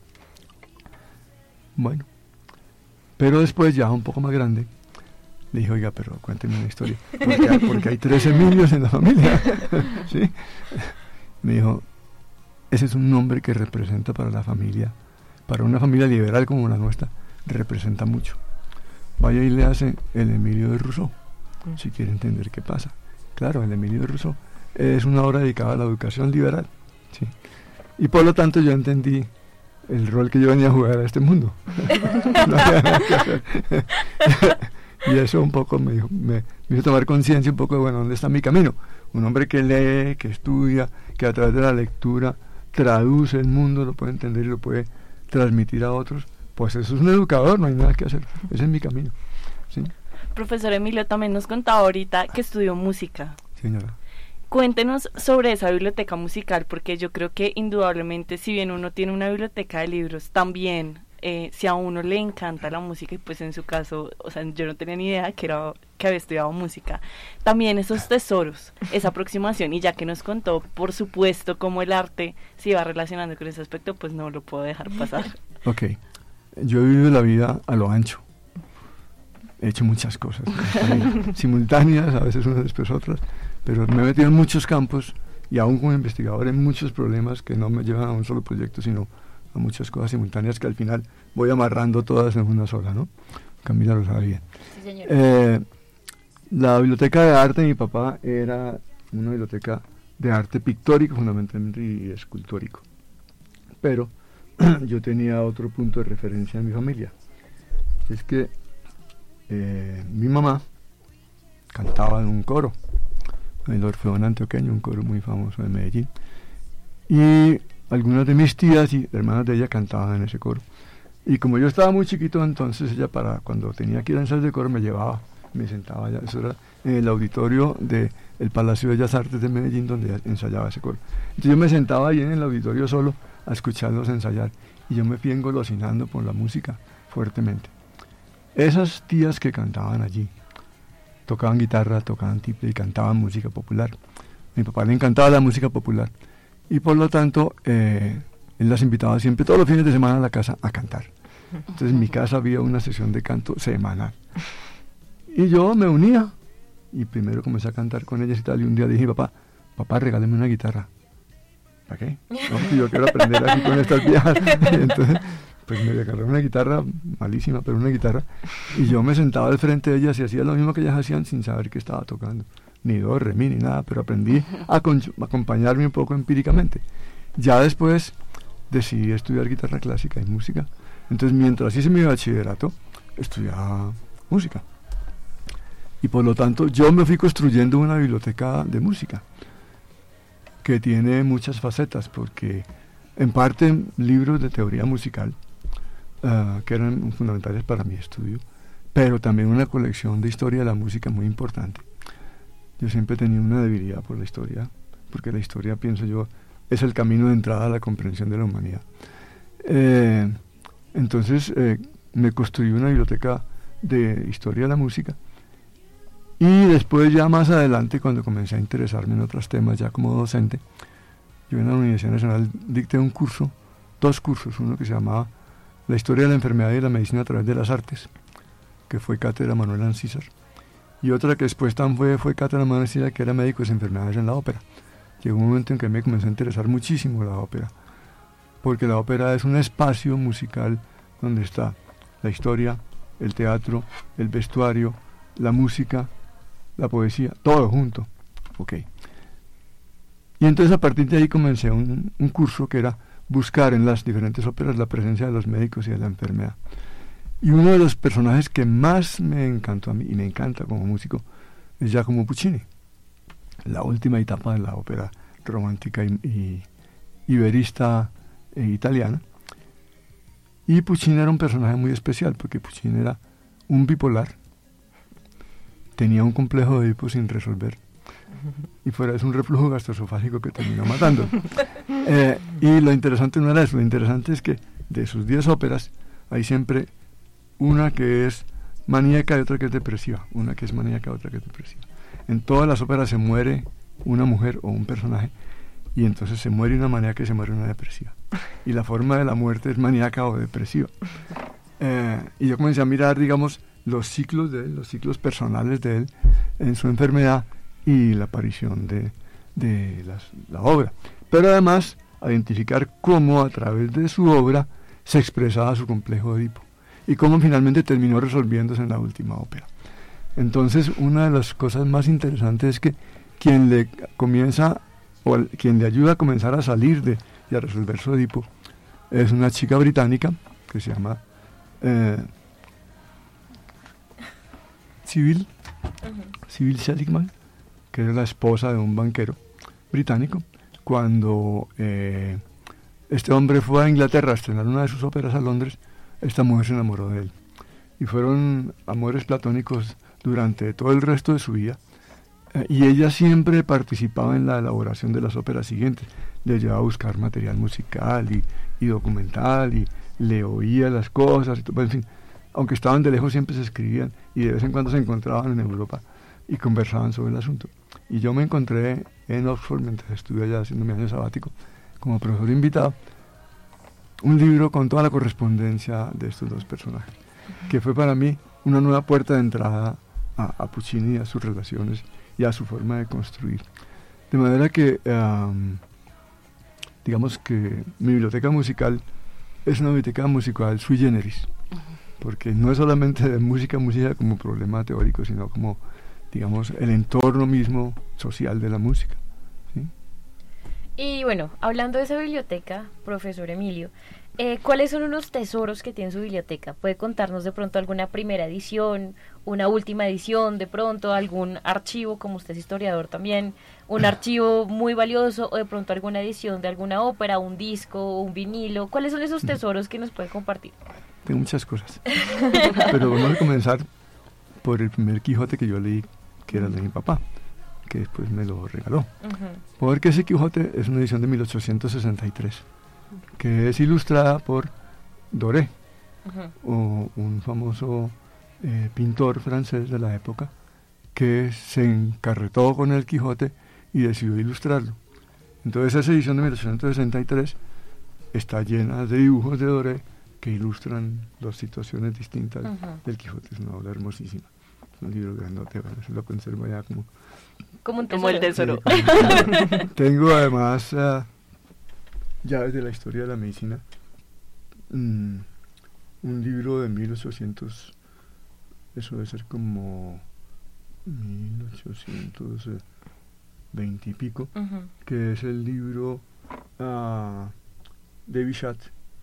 Bueno, pero después, ya un poco más grande, le dije, oiga, pero cuénteme una historia, porque hay, porque hay tres Emilios en la familia. ¿Sí? Me dijo, ese es un nombre que representa para la familia, para una familia liberal como la nuestra, representa mucho. Vaya y le hace el Emilio de Rousseau, si quiere entender qué pasa. Claro, el Emilio de Rousseau es una obra dedicada a la educación liberal, ¿sí? Y por lo tanto yo entendí el rol que yo venía a jugar a este mundo. No había nada que hacer. Y eso un poco me, me, me hizo tomar conciencia un poco de, bueno, ¿dónde está mi camino? Un hombre que lee, que estudia, que a través de la lectura traduce el mundo, lo puede entender y lo puede transmitir a otros. Pues eso es un educador, no hay nada que hacer. Ese es mi camino, ¿sí? Profesor Emilio, también nos contaba ahorita que estudió música. Señora. Cuéntenos sobre esa biblioteca musical, porque yo creo que indudablemente, si bien uno tiene una biblioteca de libros, también eh, si a uno le encanta la música, y pues en su caso, o sea, yo no tenía ni idea que, era, que había estudiado música, también esos tesoros, esa aproximación, y ya que nos contó, por supuesto, cómo el arte se iba relacionando con ese aspecto, pues no lo puedo dejar pasar. Ok, yo he vivido la vida a lo ancho. He hecho muchas cosas, simultáneas, a veces unas después otras, pero me he metido en muchos campos y aún como investigador en muchos problemas que no me llevan a un solo proyecto, sino a muchas cosas simultáneas que al final voy amarrando todas en una sola, ¿no? Camila lo sabe bien. Sí, señor. Eh, la biblioteca de arte de mi papá era una biblioteca de arte pictórico fundamentalmente y escultórico, pero yo tenía otro punto de referencia en mi familia. Es que Eh, mi mamá cantaba en un coro, el Orfeón Antioqueño, un coro muy famoso de Medellín, y algunas de mis tías y hermanas de ella cantaban en ese coro, y como yo estaba muy chiquito, entonces ella, para cuando tenía que ir a ensayos de coro, me llevaba, me sentaba allá, eso era en el auditorio del Palacio de Bellas Artes de Medellín, donde ensayaba ese coro. Entonces yo me sentaba ahí en el auditorio solo a escucharlos ensayar, y yo me fui engolosinando por la música fuertemente. Esas tías que cantaban allí, tocaban guitarra, tocaban tiple y cantaban música popular. A mi papá le encantaba la música popular y por lo tanto eh, él las invitaba siempre todos los fines de semana a la casa a cantar. Entonces en mi casa había una sesión de canto semanal. Y yo me unía y primero comencé a cantar con ellas y tal, y un día dije, papá, papá, regáleme una guitarra. ¿Para qué? No, que yo quiero aprender aquí con estas viejas. Y entonces pues me agarré una guitarra malísima, pero una guitarra, y yo me sentaba al frente de ellas y hacía lo mismo que ellas hacían sin saber qué estaba tocando, ni do, re, mi, ni nada, pero aprendí a, a acompañarme un poco empíricamente. Ya después decidí estudiar guitarra clásica y música, entonces mientras hice mi bachillerato estudiaba música, y por lo tanto yo me fui construyendo una biblioteca de música que tiene muchas facetas, porque en parte libros de teoría musical, Uh, que eran fundamentales para mi estudio, pero también una colección de historia de la música muy importante. Yo siempre he tenido una debilidad por la historia, porque la historia, pienso yo, es el camino de entrada a la comprensión de la humanidad. Eh, entonces eh, me construí una biblioteca de historia de la música, y después ya más adelante, cuando comencé a interesarme en otros temas ya como docente, yo en la Universidad Nacional dicté un curso, dos cursos, uno que se llamaba La historia de la enfermedad y la medicina a través de las artes, que fue cátedra Manuel Ancísar, y otra que después tan fue, fue cátedra Manuel Ancísar, que era médico de enfermedades en la ópera. Llegó un momento en que me comenzó a interesar muchísimo la ópera, porque la ópera es un espacio musical donde está la historia, el teatro, el vestuario, la música, la poesía, todo junto. Okay. Y entonces a partir de ahí comencé un, un curso que era buscar en las diferentes óperas la presencia de los médicos y de la enfermedad. Y uno de los personajes que más me encantó a mí, y me encanta como músico, es Giacomo Puccini, la última etapa de la ópera romántica y, y iberista e italiana. Y Puccini era un personaje muy especial, porque Puccini era un bipolar, tenía un complejo de Edipo sin resolver, y fuera es un reflujo gastroesofágico que terminó matando. Eh, y lo interesante no era eso, lo interesante es que de sus diez óperas hay siempre una que es maníaca y otra que es depresiva, una que es maníaca y otra que es depresiva. En todas las óperas se muere una mujer o un personaje, y entonces se muere una maníaca y se muere una depresiva, y la forma de la muerte es maníaca o depresiva. Eh, y yo comencé a mirar, digamos, los ciclos de él, los ciclos personales de él en su enfermedad y la aparición de, de las, la obra, pero además a identificar cómo a través de su obra se expresaba su complejo de Edipo y cómo finalmente terminó resolviéndose en la última ópera. Entonces, una de las cosas más interesantes es que quien le comienza o el, quien le ayuda a comenzar a salir de y a resolver su Edipo es una chica británica que se llama eh, Sybil uh-huh. Sybil Seligman, que es la esposa de un banquero británico. Cuando eh, este hombre fue a Inglaterra a estrenar una de sus óperas a Londres, esta mujer se enamoró de él, y fueron amores platónicos durante todo el resto de su vida, eh, y ella siempre participaba en la elaboración de las óperas siguientes, le llevaba a buscar material musical y, y documental, y le oía las cosas, y todo, en fin, aunque estaban de lejos siempre se escribían, y de vez en cuando se encontraban en Europa y conversaban sobre el asunto. Y yo me encontré en Oxford, mientras estuve allá haciendo mi año sabático, como profesor invitado, un libro con toda la correspondencia de estos dos personajes, uh-huh. que fue para mí una nueva puerta de entrada a, a Puccini, a sus relaciones y a su forma de construir. De manera que, um, digamos que mi biblioteca musical es una biblioteca musical sui generis, uh-huh. porque no es solamente de música, música como problema teórico, sino como, digamos, el entorno mismo social de la música. ¿Sí? Y bueno, hablando de esa biblioteca, profesor Emilio, eh, ¿cuáles son unos tesoros que tiene su biblioteca? ¿Puede contarnos de pronto alguna primera edición, una última edición, de pronto algún archivo, como usted es historiador también, un archivo muy valioso, o de pronto alguna edición de alguna ópera, un disco, un vinilo? ¿Cuáles son esos tesoros que nos puede compartir? Tengo muchas cosas, pero vamos a comenzar por el primer Quijote que yo leí, que era de mi papá, que después me lo regaló. Uh-huh. Porque ese Quijote es una edición de mil ochocientos sesenta y tres, que es ilustrada por Doré, uh-huh. o un famoso eh, pintor francés de la época, que se encarretó con el Quijote y decidió ilustrarlo. Entonces esa edición de mil ochocientos sesenta y tres está llena de dibujos de Doré que ilustran dos situaciones distintas uh-huh. del Quijote. Es una obra hermosísima. Un libro grandote, bueno, se lo conservo ya como... Como un tesoro. Como el tesoro. Sí, como, tengo además, uh, llaves de la historia de la medicina, mm, un libro de mil ochocientos, eso debe ser como mil ochocientos veinte y pico, uh-huh. que es el libro uh, de Bichat,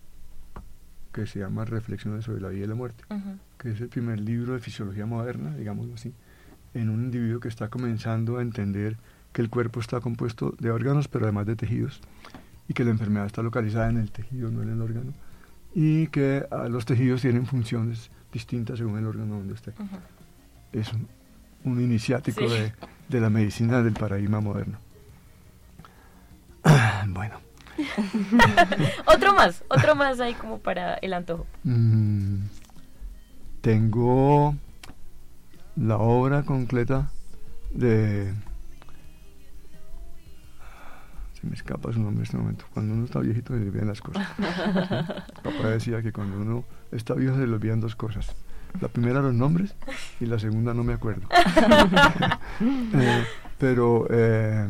que se llama Reflexiones sobre la vida y la muerte, uh-huh. que es el primer libro de fisiología moderna, digámoslo así, en un individuo que está comenzando a entender que el cuerpo está compuesto de órganos, pero además de tejidos, y que la enfermedad está localizada en el tejido, no en el órgano, y que uh, los tejidos tienen funciones distintas según el órgano donde esté. Uh-huh. Es un, un iniciático sí. de, de la medicina del paradigma moderno. Bueno. Otro más, otro más ahí como para el antojo. Mm, tengo la obra completa de... Se me escapa su nombre en este momento. Cuando uno está viejito se le olvidan las cosas. Papá decía que cuando uno está viejo se le olvidan dos cosas. La primera los nombres y la segunda no me acuerdo. eh, pero eh,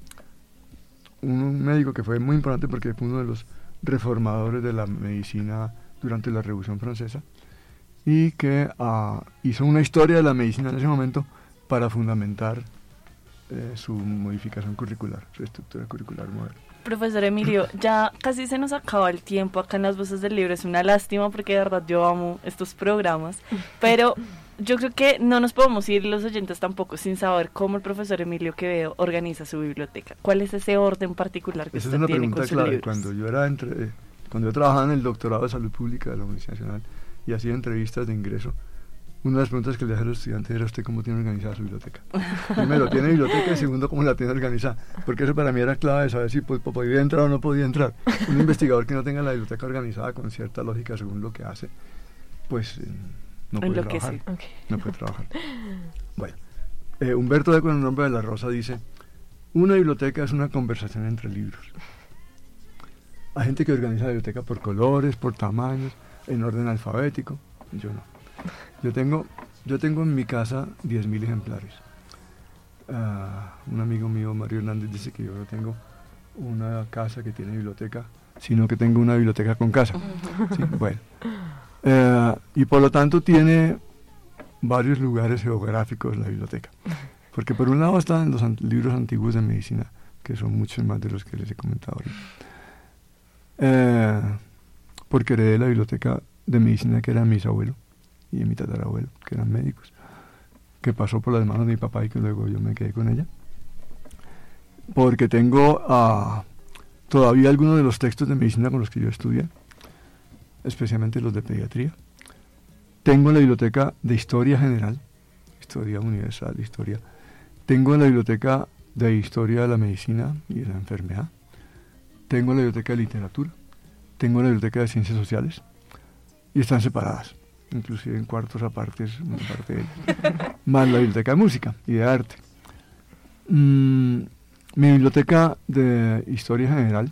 un médico que fue muy importante porque fue uno de los reformadores de la medicina durante la Revolución Francesa y que uh, hizo una historia de la medicina en ese momento para fundamentar Eh, su modificación curricular, su estructura curricular moderna. Profesor Emilio, ya casi se nos acaba el tiempo acá en Las Voces del Libro. Es una lástima porque de verdad yo amo estos programas, pero yo creo que no nos podemos ir los oyentes tampoco sin saber cómo el profesor Emilio Quevedo organiza su biblioteca. ¿Cuál es ese orden particular que Esa usted es una tiene con pregunta sus clave. libros? Cuando yo era entre, cuando yo trabajaba en el doctorado de Salud Pública de la Universidad Nacional y hacía entrevistas de ingreso, una de las preguntas que le hacía a los estudiantes era: ¿usted cómo tiene organizada su biblioteca? Primero, ¿tiene biblioteca? Y segundo, ¿cómo la tiene organizada? Porque eso para mí era clave de saber si pues, podía entrar o no podía entrar. Un investigador que no tenga la biblioteca organizada con cierta lógica según lo que hace, pues eh, no puede trabajar. Okay. No puede trabajar. Bueno, eh, Humberto Eco en el nombre de la Rosa dice: una biblioteca es una conversación entre libros. Hay gente que organiza la biblioteca por colores, por tamaños, en orden alfabético. Yo no. Yo tengo, yo tengo en mi casa diez mil ejemplares. Uh, un amigo mío, Mario Hernández, dice que yo no tengo una casa que tiene biblioteca, sino que tengo una biblioteca con casa. Sí, bueno. Uh, y por lo tanto tiene varios lugares geográficos la biblioteca. Porque por un lado están los an- libros antiguos de medicina, que son muchos más de los que les he comentado hoy. Uh, porque heredé la biblioteca de medicina que era mis abuelos y de mi tatarabuelo, que eran médicos, que pasó por las manos de mi papá y que luego yo me quedé con ella. Porque tengo uh, todavía algunos de los textos de medicina con los que yo estudié, especialmente los de pediatría. Tengo la biblioteca de historia general, historia universal, historia. Tengo la biblioteca de historia de la medicina y de la enfermedad. Tengo la biblioteca de literatura. Tengo la biblioteca de ciencias sociales. Y están separadas, inclusive en cuartos apartes, una parte de ellas. Más la biblioteca de música y de arte. Mm, mi biblioteca de historia general.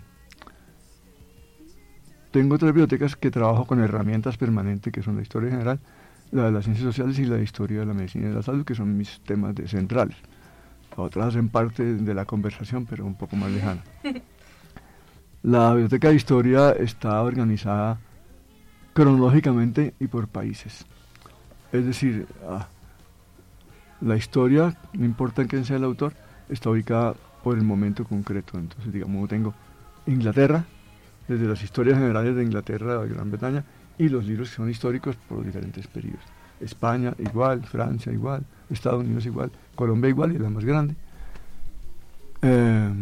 Tengo tres bibliotecas que trabajo con herramientas permanentes, que son la historia general, la de las ciencias sociales y la de historia de la medicina y de la salud, que son mis temas de centrales. Otras hacen parte de la conversación, pero un poco más lejana. La biblioteca de historia está organizada cronológicamente y por países. Es decir, ah, la historia, no importa quién sea el autor, está ubicada por el momento concreto. Entonces, digamos, tengo Inglaterra, desde las historias generales de Inglaterra, de Gran Bretaña, y los libros que son históricos por los diferentes periodos. España igual, Francia igual, Estados Unidos igual, Colombia igual, y la más grande. Eh,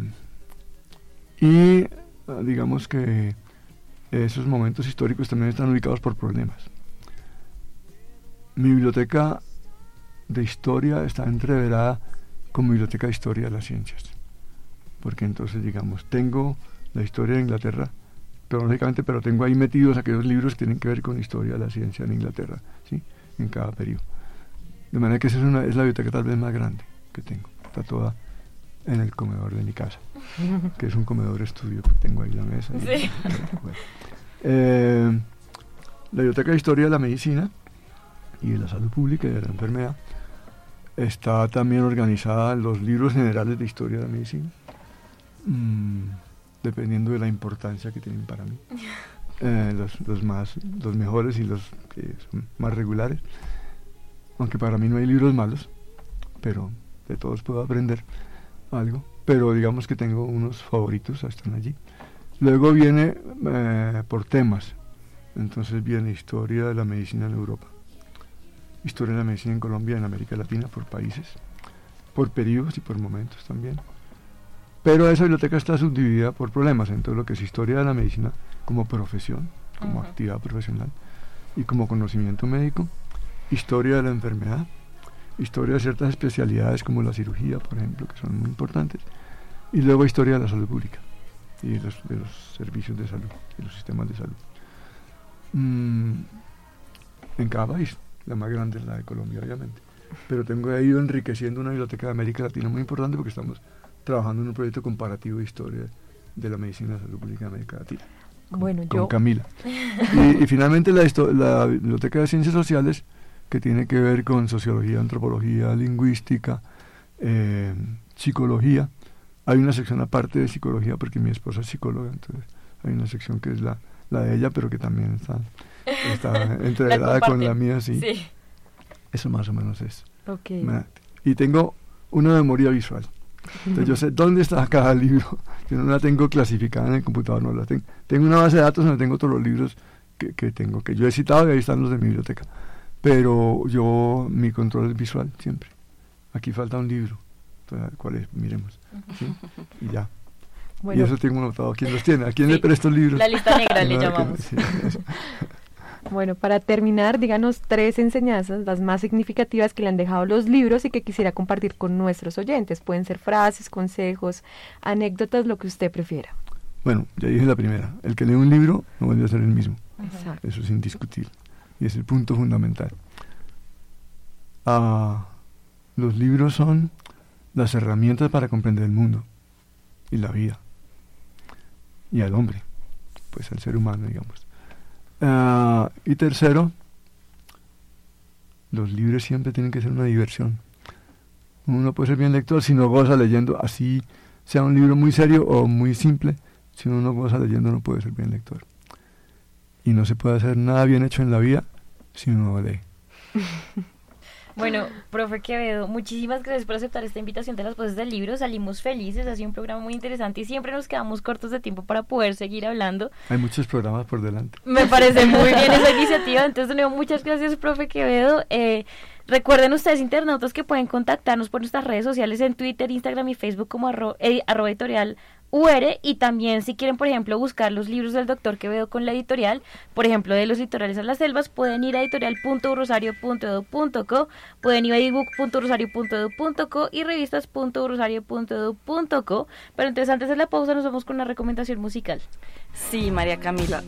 y digamos que esos momentos históricos también están ubicados por problemas. Mi biblioteca de historia está entreverada como biblioteca de historia de las ciencias, porque entonces, digamos, tengo la historia de Inglaterra cronológicamente, pero tengo ahí metidos aquellos libros que tienen que ver con historia de la ciencia en Inglaterra, ¿sí?, en cada periodo. De manera que esa es, una, es la biblioteca tal vez más grande que tengo. Está toda en el comedor de mi casa, que es un comedor estudio, que tengo ahí la mesa. Y, sí. Bueno. Eh, la biblioteca de historia de la medicina y de la salud pública y de la enfermedad está también organizada en los libros generales de historia de la medicina, mmm, dependiendo de la importancia que tienen para mí. Eh, los, los, más, los mejores y los que son más regulares, aunque para mí no hay libros malos, pero de todos puedo aprender algo, pero digamos que tengo unos favoritos, están allí. Luego viene eh, por temas, entonces viene historia de la medicina en Europa, historia de la medicina en Colombia, en América Latina, por países, por periodos y por momentos también. Pero esa biblioteca está subdividida por problemas, entonces lo que es historia de la medicina como profesión, como Ujú. actividad profesional y como conocimiento médico, historia de la enfermedad, historia de ciertas especialidades como la cirugía, por ejemplo, que son muy importantes, y luego historia de la salud pública y de los, de los servicios de salud, de los sistemas de salud. Mm, en cada país, la más grande es la de Colombia, obviamente, pero tengo he ido enriqueciendo una biblioteca de América Latina muy importante porque estamos trabajando en un proyecto comparativo de historia de la medicina y la salud pública de América Latina. Bueno, con yo... Camila. Y, y finalmente la, histo- la Biblioteca de Ciencias Sociales, que tiene que ver con sociología, antropología, lingüística, eh, psicología. Hay una sección aparte de psicología porque mi esposa es psicóloga, entonces hay una sección que es la, la de ella, pero que también está, está entreverada con la mía, sí. sí. Eso más o menos es. Okay. Y tengo una memoria visual. Entonces yo sé dónde está cada libro. Yo no la tengo clasificada en el computador, no la tengo. Tengo una base de datos donde tengo todos los libros que, que tengo, que yo he citado y ahí están los de mi biblioteca. Pero yo, mi control es visual siempre. Aquí falta un libro. Entonces, ¿cuál es? Miremos. ¿Sí? Y ya. Bueno. Y eso tengo anotado. ¿Quién los tiene? ¿A quién sí. le presto libros? La lista negra le llamamos. Sí, bueno, para terminar, díganos tres enseñanzas, las más significativas que le han dejado los libros y que quisiera compartir con nuestros oyentes. Pueden ser frases, consejos, anécdotas, lo que usted prefiera. Bueno, ya dije la primera. El que lee un libro no vuelve a ser el mismo. Exacto. Eso es indiscutible. Y es el punto fundamental. Ah, los libros son las herramientas para comprender el mundo y la vida y al hombre, pues al ser humano, digamos. Uh, y tercero, los libros siempre tienen que ser una diversión. Uno no puede ser bien lector si no goza leyendo, así sea un libro muy serio o muy simple. Si uno no goza leyendo no puede ser bien lector. Y no se puede hacer nada bien hecho en la vida si uno no lee. Bueno, profe Quevedo, muchísimas gracias por aceptar esta invitación de las voces del libro. Salimos felices, ha sido un programa muy interesante y siempre nos quedamos cortos de tiempo para poder seguir hablando. Hay muchos programas por delante. Me parece muy bien esa iniciativa. Entonces, de nuevo, muchas gracias, profe Quevedo. Eh, recuerden ustedes, internautas, que pueden contactarnos por nuestras redes sociales en Twitter, Instagram y Facebook como arro, eh, arroba editorial U R, y también si quieren, por ejemplo, buscar los libros del doctor Quevedo con la editorial, por ejemplo, de los litorales a las selvas, pueden ir a editorial punto rosario punto edu punto co, pueden ir a ebook punto rosario punto edu punto co y revistas punto rosario punto edu punto co. Pero entonces, antes de la pausa, nos vamos con una recomendación musical. Sí, María Camila.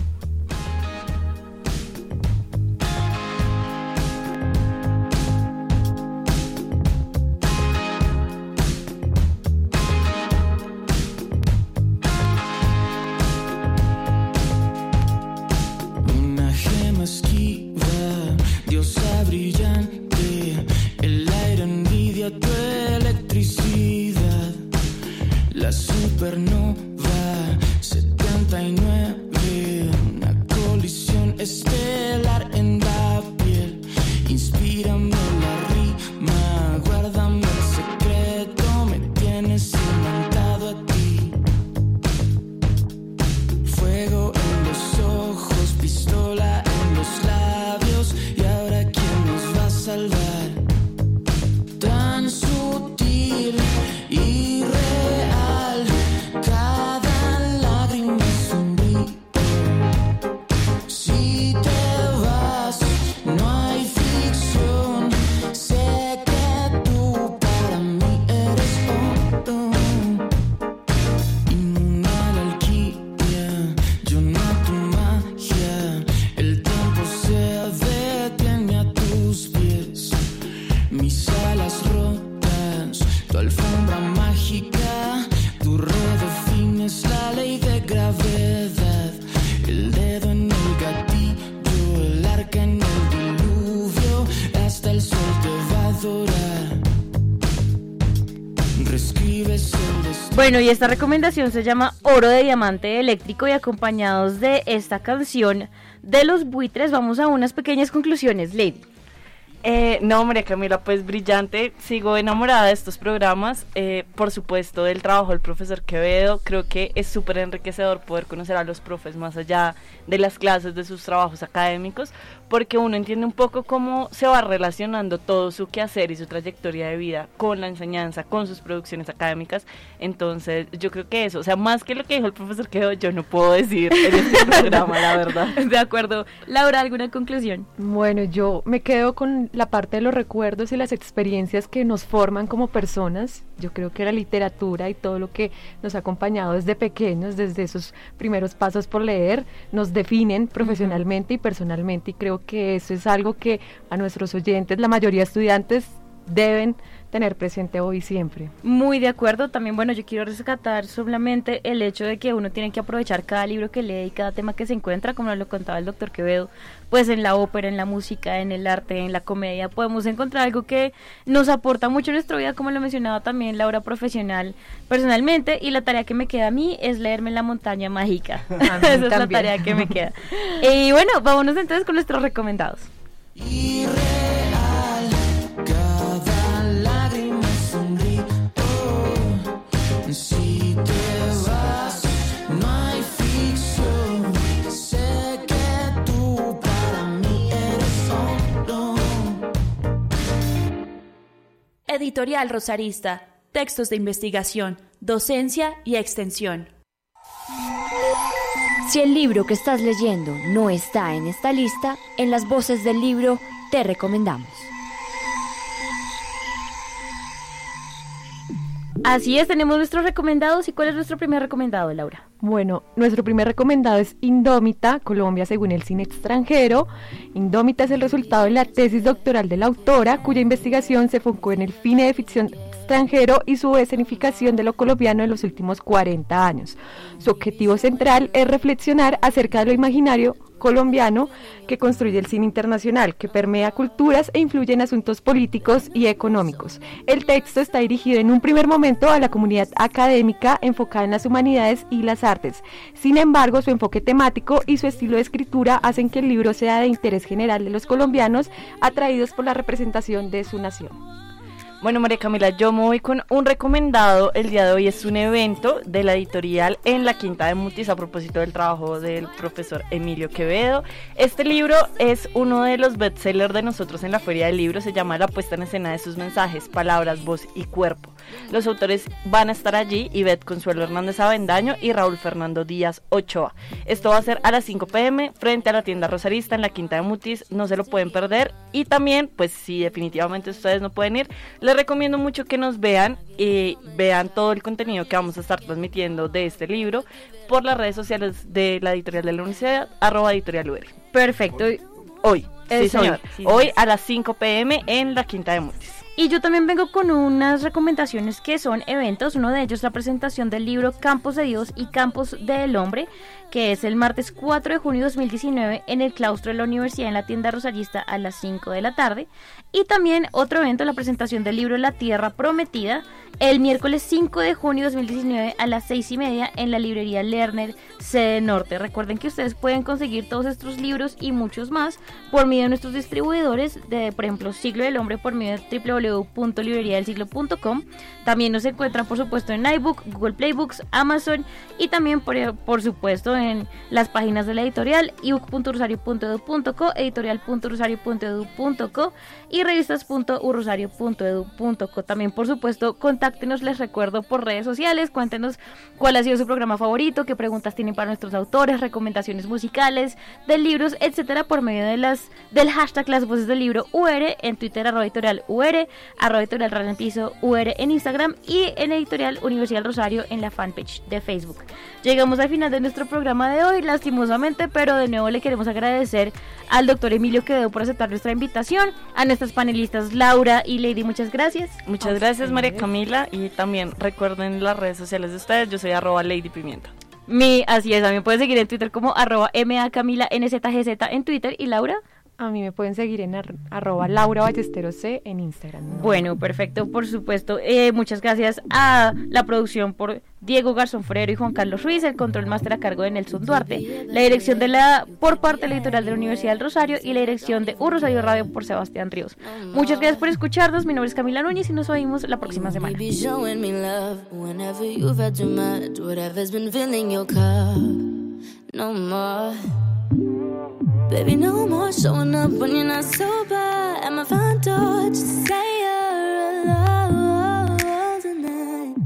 Esquiva, diosa brillante, el aire envidia tu electricidad, la supernova setenta y nueve, una colisión estelar en la piel, inspírame la rima, guárdame el secreto, me tienes imantado a ti, fuego en los ojos, pistola labios, y ahora quién nos va a salvar, tan sutil y real, cada lágrima es un grito, si te vas no hay ficción, sé que tú para mí eres oro, inmune a la alquimia, yo no a tu magia, el se detiene a tus pies, mis alas rotas, tu alfombra mágica, tu redefine es la ley de gravedad, el dedo en el gatillo, el arca en el diluvio, hasta el sol te va a adorar, reescribes el destino. Bueno, y esta recomendación se llama Oro de Diamante Eléctrico, y acompañados de esta canción de Los Buitres, vamos a unas pequeñas conclusiones, Lady. Eh, no, María Camila, pues brillante, sigo enamorada de estos programas, eh, por supuesto del trabajo del profesor Quevedo, creo que es súper enriquecedor poder conocer a los profes más allá de las clases, de sus trabajos académicos, porque uno entiende un poco cómo se va relacionando todo su quehacer y su trayectoria de vida con la enseñanza, con sus producciones académicas. Entonces yo creo que eso, o sea, más que lo que dijo el profesor Quevedo, yo no puedo decir en este programa, la verdad. De acuerdo. Laura, ¿alguna conclusión? Bueno, yo me quedo con la parte de los recuerdos y las experiencias que nos forman como personas. Yo creo que la literatura y todo lo que nos ha acompañado desde pequeños, desde esos primeros pasos por leer, nos definen profesionalmente y personalmente, y creo que eso es algo que a nuestros oyentes, la mayoría de estudiantes, deben tener presente hoy y siempre. Muy de acuerdo. También, bueno, yo quiero rescatar solamente el hecho de que uno tiene que aprovechar cada libro que lee y cada tema que se encuentra, como nos lo contaba el doctor Quevedo, pues en la ópera, en la música, en el arte, en la comedia, podemos encontrar algo que nos aporta mucho en nuestra vida, como lo mencionaba también Laura, profesional, personalmente, y la tarea que me queda a mí es leerme La montaña mágica. Esa es también la tarea que me queda. Y bueno, vámonos entonces con nuestros recomendados. Si te vas, no hay ficción. Sé que tú para mí eres solo. Editorial Rosarista. Textos de investigación, docencia y extensión. Si el libro que estás leyendo no está en esta lista, en las voces del libro te recomendamos. Así es, tenemos nuestros recomendados. ¿Y cuál es nuestro primer recomendado, Laura? Bueno, nuestro primer recomendado es Indómita, Colombia según el cine extranjero. Indómita es el resultado de la tesis doctoral de la autora, cuya investigación se enfocó en el cine de ficción extranjero y su escenificación de lo colombiano en los últimos cuarenta años. Su objetivo central es reflexionar acerca de lo imaginario colombiano que construye el cine internacional, que permea culturas e influye en asuntos políticos y económicos. El texto está dirigido en un primer momento a la comunidad académica enfocada en las humanidades y las artes. Sin embargo, su enfoque temático y su estilo de escritura hacen que el libro sea de interés general de los colombianos atraídos por la representación de su nación. Bueno, María Camila, yo me voy con un recomendado. El día de hoy es un evento de la editorial en la Quinta de Mutis a propósito del trabajo del profesor Emilio Quevedo. Este libro es uno de los bestsellers de nosotros en la Feria del Libro. Se llama La puesta en escena de sus mensajes, palabras, voz y cuerpo. Los autores van a estar allí, Ivette Consuelo Hernández Avendaño y Raúl Fernando Díaz Ochoa. Esto va a ser a las cinco pe eme frente a la tienda Rosarista en la Quinta de Mutis. No se lo pueden perder. Y también, pues si definitivamente ustedes no pueden ir, les recomiendo mucho que nos vean y vean todo el contenido que vamos a estar transmitiendo de este libro por las redes sociales de la editorial de la universidad, arroba editorial U R. Perfecto. Hoy, sí señor, hoy, sí, hoy a las cinco pe eme en la Quinta de Mutis. Y yo también vengo con unas recomendaciones que son eventos. Uno de ellos, la presentación del libro Campos de Dios y Campos del Hombre, que es el martes cuatro de junio de dos mil diecinueve en el claustro de la universidad en la tienda Rosarista a las cinco de la tarde. Y también otro evento, la presentación del libro La Tierra Prometida, el miércoles cinco de junio de dos mil diecinueve a las seis y media en la librería Lerner, sede norte. Recuerden que ustedes pueden conseguir todos estos libros y muchos más por medio de nuestros distribuidores, de por ejemplo Siglo del Hombre por medio de doble u doble u doble u punto librería del siglo punto com. También nos encuentran por supuesto en iBook, Google Play Books, Amazon y también por, por supuesto en las páginas de la editorial ebook punto rosario punto edu punto co, editorial punto rosario punto edu punto co y revistas punto u rosario punto edu punto co. También por supuesto contáctenos, les recuerdo, por redes sociales, cuéntenos cuál ha sido su programa favorito, qué preguntas tienen para nuestros autores, recomendaciones musicales, de libros, etcétera, por medio de las del hashtag Las Voces del Libro U R en Twitter, arroba editorial U R, arroba editorial Radio Piso U R en Instagram y en editorial Universidad del Rosario en la fanpage de Facebook. Llegamos al final de nuestro programa de hoy, lastimosamente, pero de nuevo le queremos agradecer al doctor Emilio Quevedo por aceptar nuestra invitación, a nuestras panelistas Laura y Lady, muchas gracias. Muchas gracias, María Camila, y también recuerden las redes sociales de ustedes. Yo soy arroba Lady Pimienta. Mi, así es, también pueden seguir en Twitter como arroba M A Camila N Z G Z en Twitter. ¿Y Laura? A mí me pueden seguir en ar- arroba Laura Ballesteros C en Instagram, ¿no? Bueno, perfecto, por supuesto. Eh, muchas gracias a la producción por Diego Garzón Forero y Juan Carlos Ruiz, el control máster a cargo de Nelson Duarte, la dirección de la por parte de la editorial de la Universidad del Rosario y la dirección de U Rosario Radio por Sebastián Ríos. Muchas gracias por escucharnos. Mi nombre es Camila Núñez y nos oímos la próxima semana. Baby, no more showing up when you're not sober. At my front door, just say you're alone tonight.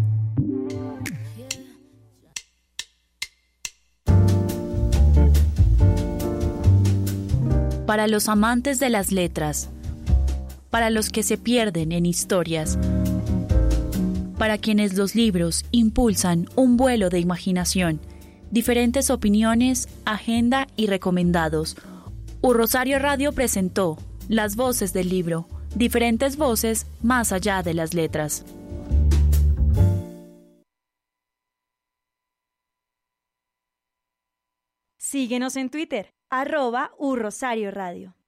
Para los amantes de las letras, para los que se pierden en historias, para quienes los libros impulsan un vuelo de imaginación, diferentes opiniones, agenda y recomendados. U Rosario Radio presentó Las Voces del Libro, diferentes voces más allá de las letras. Síguenos en Twitter, arroba U Rosario Radio.